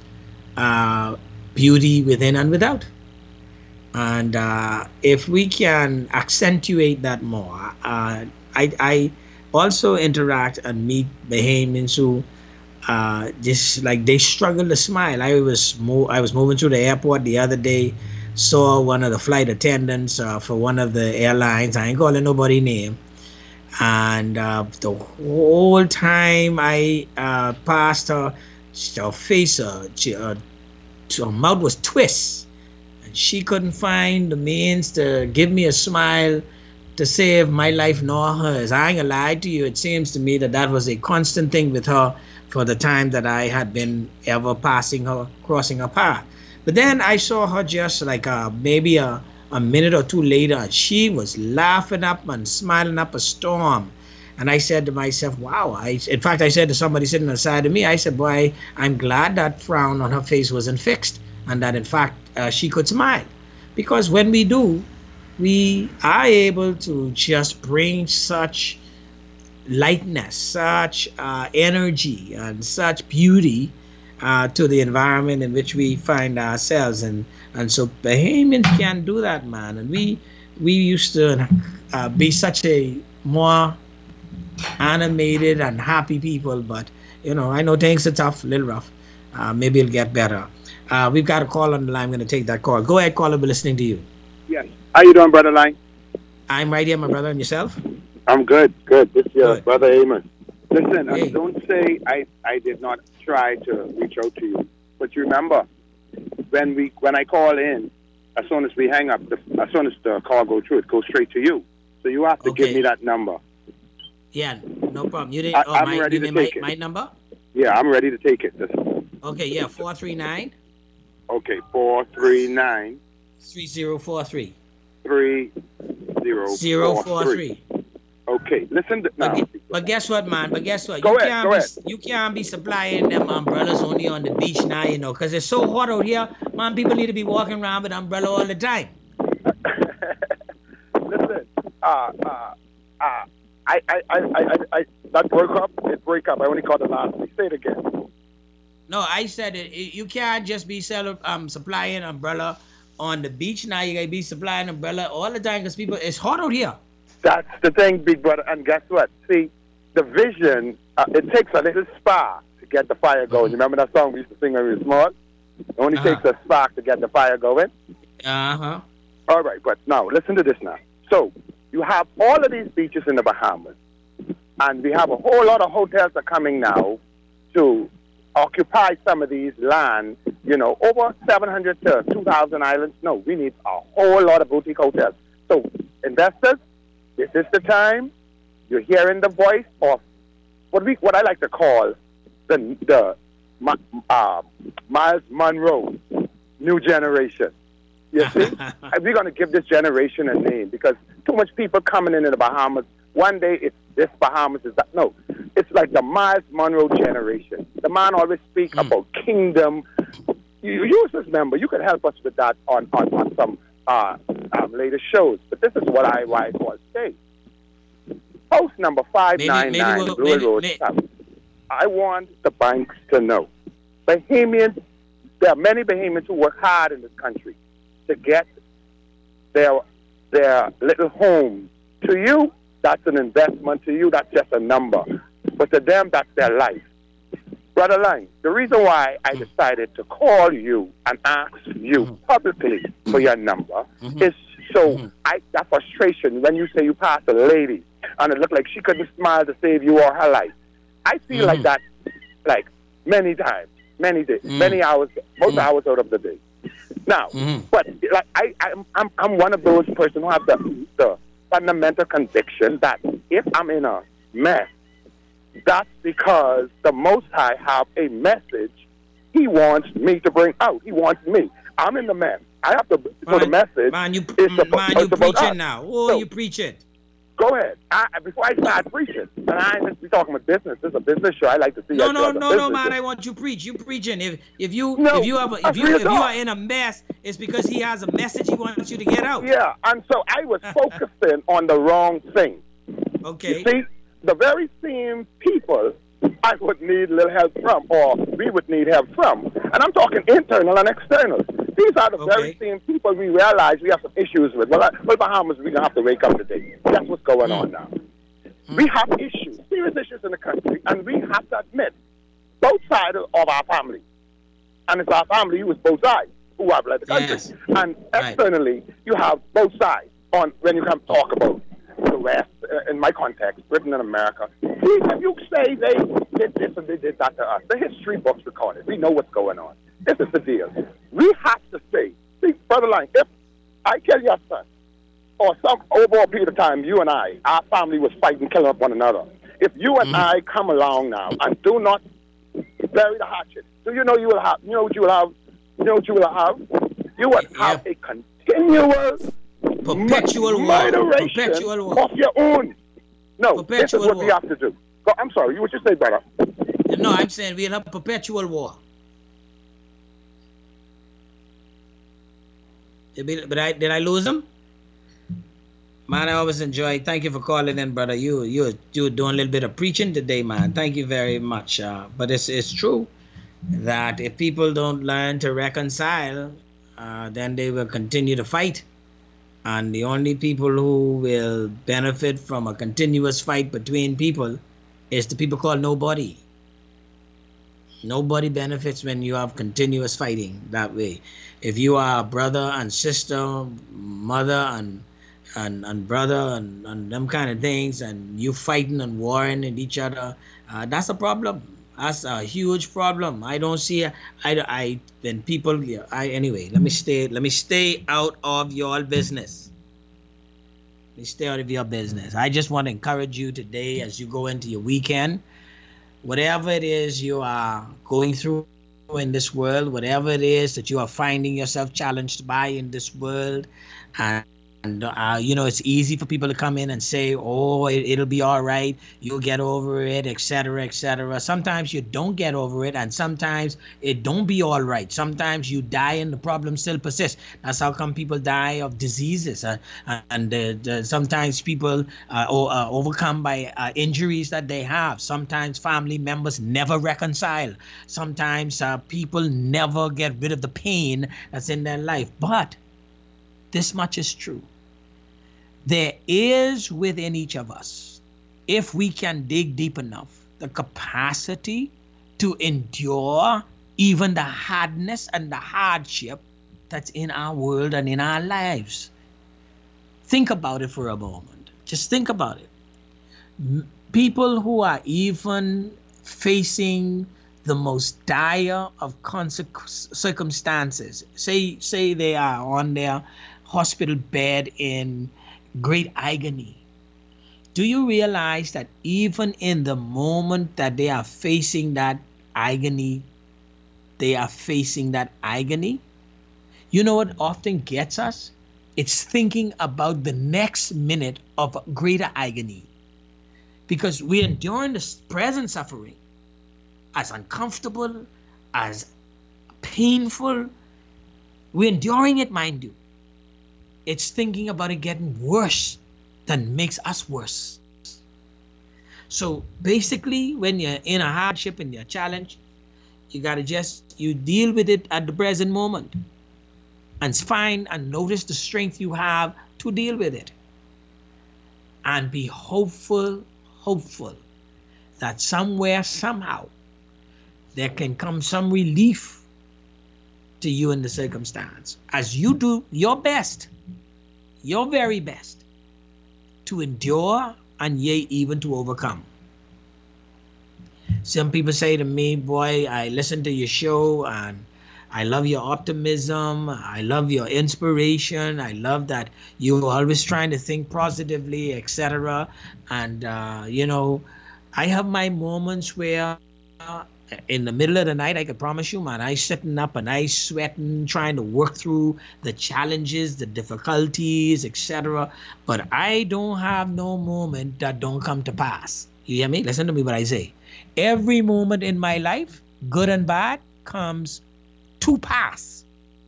uh, beauty within and without. And uh, if we can accentuate that more, uh, I, I also interact and meet Bahamians who Uh, just like they struggle to smile. I was mo- I was moving through the airport the other day, saw one of the flight attendants uh, for one of the airlines. I ain't calling nobody name. And uh, the whole time I uh, passed her, her face, uh, she, uh, her mouth was twist, and she couldn't find the means to give me a smile to save my life nor hers. I ain't gonna lie to you. It seems to me that that was a constant thing with her for the time that I had been ever passing her, crossing her path. But then I saw her just like uh, maybe a, a minute or two later, and she was laughing up and smiling up a storm. And I said to myself, wow. I, in fact, I said to somebody sitting aside of me, I said, boy, I'm glad that frown on her face wasn't fixed and that, in fact, uh, she could smile. Because when we do, we are able to just bring such lightness, such uh, energy, and such beauty uh, to the environment in which we find ourselves. And and so Bahamians can do that, man. And we we used to uh, be such a more animated and happy people, but you know, I know things are tough, a little rough. Uh, maybe it'll get better. Uh, we've got a call on the line. I'm going to take that call. Go ahead, caller. We're listening to you. Yes. How you doing, Brother Lang? I'm right here, my brother. And yourself? I'm good, good. This is your Good. brother Amos. Listen, Hey. uh, don't say I, I did not try to reach out to you. But you remember, when we when I call in, as soon as we hang up, the, as soon as the call goes through, it goes straight to you. So you have to Okay. give me that number. Yeah, no problem. You didn't. I- oh, I'm my, ready you to mean my, take it. my number? Yeah, I'm ready to take it. Listen. Okay, yeah, four three nine, Okay, four three nine three zero four three. three zero Zero four four three. Okay, listen to, now. But guess what, man? But guess what? Go you ahead, can't go be ahead. you can't be supplying them umbrellas only on the beach now, you know, because it's so hot out here. Man, people need to be walking around with umbrella all the time. Listen, uh, uh, uh, I, I, I, I, I, I, that broke up. It break up. I only caught the last. Say it again. No, I said it. it- You can't just be selling, um, supplying umbrella on the beach now. You gotta be supplying umbrella all the time because people, it's hot out here. That's the thing, big brother. And guess what? See, the vision. Uh, it takes a little spark to get the fire going. You remember that song we used to sing when we were small? It only Uh-huh. takes a spark to get the fire going. Uh huh. All right, but now listen to this now. So you have all of these beaches in the Bahamas, and we have a whole lot of hotels are coming now to occupy some of these lands. You know, over seven hundred to two thousand islands. No, we need a whole lot of boutique hotels. So investors, this is the time. You're hearing the voice of what we what I like to call the the Ma- uh, Miles Monroe new generation. You see, And we're going to give this generation a name because too much people coming into the Bahamas. One day it's this Bahamas is that. No, it's like the Miles Monroe generation. The man always speak about kingdom. You, you just remember, you could help us with that on, on, on some uh, um, later shows. But this is what I why I call today. Post number five nine nine we'll- Blue maybe- Road may- South. I want the banks to know. Bahamians, there are many Bahamians who work hard in this country to get their their little home. To you, that's an investment. To you, that's just a number. But to them, that's their life. Brother Lang, the reason why I decided to call you and ask you publicly for your number is so I that frustration when you say you passed a lady and it looked like she couldn't smile to save you or her life. I feel like that like many times, many days, many hours, most hours out of the day. Now, but like I, I'm, I'm, I'm one of those persons who have the, the fundamental conviction that if I'm in a mess, that's because the Most High have a message He wants me to bring out. He wants me. I'm in the mess. I have to. So the message Man, you, is man, about, you it's about preaching us. now. Oh, So, you preach it. Go ahead. I, before I start preaching, and I ain't just be talking about business. This is a business show. I like to see. No, us no, as a no, no, business man. show. I want you preach. You preaching. If if you No, if you have a, if that's you real if you talk. are in a mess, it's because he has a message he wants you to get out. Yeah, and so I was focusing on the wrong thing. Okay. You see, the very same people I would need a little help from, or we would need help from. And I'm talking internal and external. These are the very same people we realize we have some issues with. Well, I, well Bahamas, we're going to have to wake up today. That's what's going on now. We have issues, serious issues in the country, and we have to admit both sides of our family. And it's our family who is both sides who have led the country. Yes. And externally, you have both sides on when you come talk about the West, uh, in my context, Britain and America. See, if you say they did this and they did that to us, the history books record it. We know what's going on. This is the deal. We have to say, see, Brother Lang, if I kill your son, or some over a period of time, you and I, our family was fighting, killing up one another. If you and I come along now and do not bury the hatchet, do you know you will have? You know what you will have? You know what you will have? You will have a continual perpetual war, moderation perpetual war. of your own. No, Perpetual this is what we war. have to do. Go, I'm sorry, you what you say, brother? No, I'm saying we'll have perpetual war. Did we- But I did I lose him? Man, I always enjoy. Thank you for calling in, brother. You you you doing a little bit of preaching today, man. Thank you very much. Uh, but it's it's true that if people don't learn to reconcile, uh, then they will continue to fight. And the only people who will benefit from a continuous fight between people is the people called nobody. Nobody benefits when you have continuous fighting that way. If you are brother and sister, mother and and, and brother and, and them kind of things, and you fighting and warring at each other, uh, that's a problem. That's a huge problem. I don't see. I, I when people. I anyway. Let me stay. Let me stay out of your business. Let me stay out of your business. I just want to encourage you today as you go into your weekend. Whatever it is you are going through in this world, whatever it is that you are finding yourself challenged by in this world, and. And, uh, you know, it's easy for people to come in and say, oh, it, it'll be all right. You'll get over it, et cetera, et cetera. Sometimes you don't get over it, and sometimes it don't be all right. Sometimes you die and the problem still persists. That's how come people die of diseases. Uh, and uh, the, sometimes people are uh, uh, overcome by uh, injuries that they have. Sometimes family members never reconcile. Sometimes uh, people never get rid of the pain that's in their life. But this much is true. There is within each of us, if we can dig deep enough, the capacity to endure even the hardness and the hardship that's in our world and in our lives. Think about it for a moment. Just think about it. People who are even facing the most dire of circumstances, say, say they are on their hospital bed in great agony. Do you realize that even in the moment that they are facing that agony, they are facing that agony? You know what often gets us? It's thinking about the next minute of greater agony. Because we're enduring the present suffering as uncomfortable, as painful. We're enduring it, mind you. It's thinking about it getting worse that makes us worse. So basically, when you're in a hardship and you're challenged, you gotta just, you deal with it at the present moment and find and notice the strength you have to deal with it. And be hopeful, hopeful that somewhere, somehow, there can come some relief to you in the circumstance as you do your best, your very best, to endure and yea, even to overcome. Some people say to me, boy, I listen to your show and I love your optimism. I love your inspiration. I love that you're always trying to think positively, et cetera. And, uh, you know, I have my moments where uh, in the middle of the night, I can promise you, man, I sitting up and I sweating, trying to work through the challenges, the difficulties, et cetera. But I don't have no moment that don't come to pass. You hear me? Listen to me what I say. Every moment in my life, good and bad, comes to pass.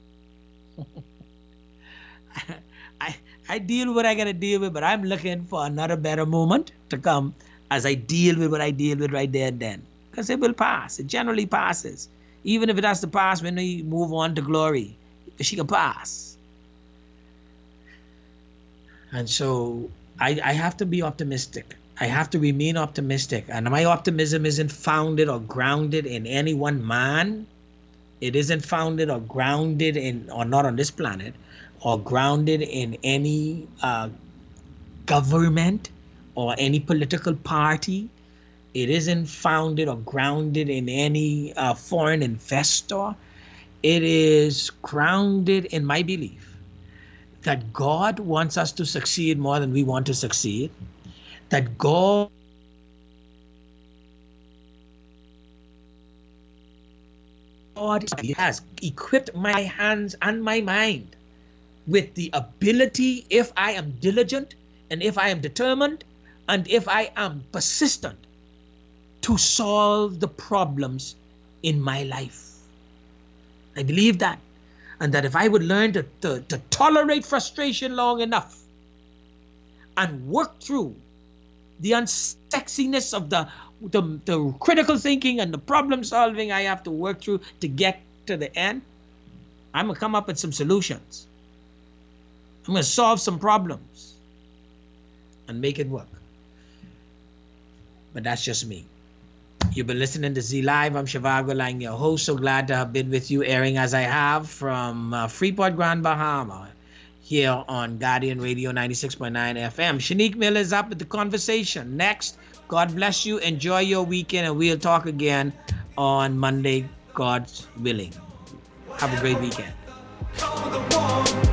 I I deal with what I gotta deal with, but I'm looking for another better moment to come as I deal with what I deal with right there and then. Because it will pass. It generally passes. Even if it has to pass when we move on to glory, she can pass. And so I, I have to be optimistic. I have to remain optimistic. And my optimism isn't founded or grounded in any one man. It isn't founded or grounded in, or not on this planet, or grounded in any uh, government or any political party. It isn't founded or grounded in any uh, foreign investor. It is grounded in my belief that God wants us to succeed more than we want to succeed. That God has equipped my hands and my mind with the ability, if I am diligent and if I am determined and if I am persistent, to solve the problems in my life. I believe that. And that if I would learn to, to, to tolerate frustration long enough and work through the unsexiness of the, the, the critical thinking and the problem solving I have to work through to get to the end, I'm going to come up with some solutions. I'm going to solve some problems and make it work. But that's just me. You've been listening to Z Live. I'm Shivago Lang, your host. So glad to have been with you, airing as I have from uh, Freeport, Grand Bahama, here on Guardian Radio ninety-six point nine F M. Shanique Miller is up with the conversation. Next, God bless you. Enjoy your weekend, and we'll talk again on Monday, God's willing. Have a great weekend.